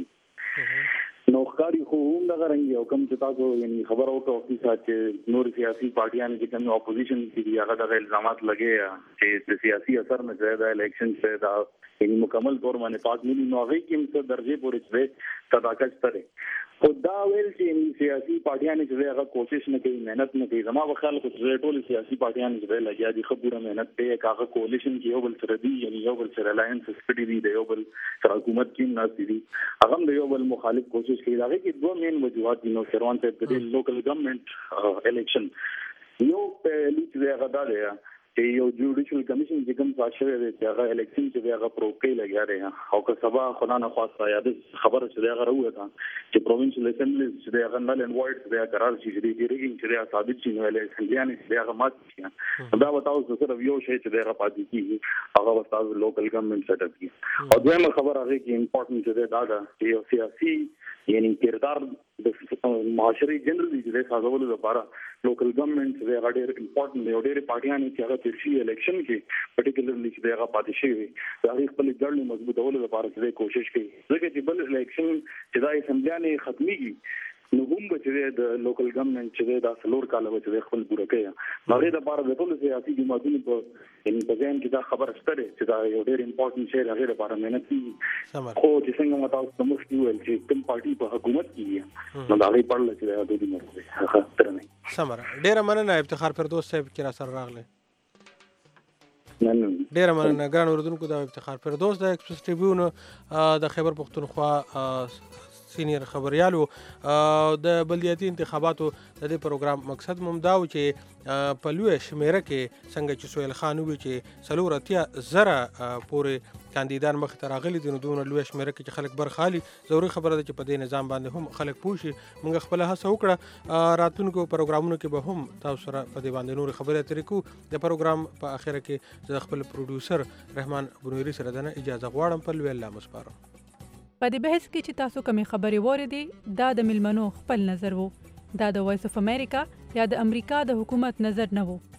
نه نو ښکاري خو هم دغه رنګ او کوم چې تاسو یعنی خبره وکړو چې نور سیاسي پارټیان چې کوم اپوزیشن کې دي هغه دغه الزامات لګي چې د سیاسي اثر نه ځای د الیکشن څخه دا یعنی مکمل طور باندې پاک نه نو هغه کې هم څه درجه پورې چې صداقت سره خو دا ویل چې سیاسي پارټیان چې هغه کوشش نه کوي مهنت نه کوي زما په خیال کې ټول سیاسي پارټیان چې لګیا دي خبره مهنت کوي هغه کولیشن کې یو بل سره دي یعنی یو بل سره الاینس سټډي دي د یو بل سره حکومت کې نه دي هغه د یو بل مخالف کوشش کوي هغه کې دوه مین وجوهات دي نو شروان ته د لوکل ګورنمنت الیکشن یو په لیکه هغه دا دی چې یو جوډیشل کمیشن چې کوم ځای دی چې هغه الیکشن چې هغه پروکې لګیا دی او که سبا خدای نه خواسته یاد خبره چې هغه راوته چې پروینشل اسمبلی چې هغه نل اینڈ وایډ چې هغه قرار شي چې ریګینګ چې هغه ثابت شي نو الیکشن چې هغه مات شي دا وتاو صرف یو شی چې هغه پاتې کیږي هغه وستاسو لوکل ګورنمنت سیټ اپ کی او دویمه خبره هغه کې امپورټنت چې دا ده چې یو سیاسي یعنی کردار د معاشري جنرالي چې سازولو لپاره لوکل ګورنمنت چې هغه ډېر امپورټنت دی او ډېر پارټیان چې هغه ترشي الیکشن کې پټیکولرلی چې هغه پاتې شي دا هغه خپل ځړنې مضبوطولو لپاره چې کوشش کوي ځکه چې بل الیکشن چې دا اسمبلیانه ختميږي نو هم چې د لوکل ګورنمنت چې دا څلور کاله چې خپل پوره کوي هغه د لپاره د ټول سیاسي جماعتونو په یعنی په ځین کې دا خبره شته چې دا یو ډېر امپورټنت شی هغه لپاره مهنت کوي خو چې څنګه متاسو کوم ویل چې کوم پارټي په حکومت کې نو دا غي پړل چې دا دوی مرسته هغه تر نه سمره ډېر مننه افتخار فردوس صاحب چې را سره راغله ډېر مننه ګران اوردونکو دا افتخار فردوس د ایکسپریس ټریبیون د خیبر پختونخوا سینیر خبريالو د بلدیاتي انتخاباتو د دې پروګرام مقصد ممدا و چې په لوی شمیره کې څنګه چې سهیل خان وی چې سلورتیا زره پورې کاندیدان مخ ته راغلي دي نو دونه لوی شمیره کې چې خلک برخالي ضروري خبره ده چې په دې نظام باندې هم خلک پوښي موږ خپل هڅه وکړه راتلونکو پروګرامونو کې به هم تاسو سره په دې باندې نور خبرې اترې کوو د پروګرام په اخر کې زه خپل پروډوسر رحمان بنوري سره دنه اجازه غواړم په لوی الله مسپارم په دې بحث کې چې تاسو کومې خبرې واورېدې دا د ملمنو خپل نظر وو دا د وایس اف امریکا یا د امریکا د حکومت نظر نه وو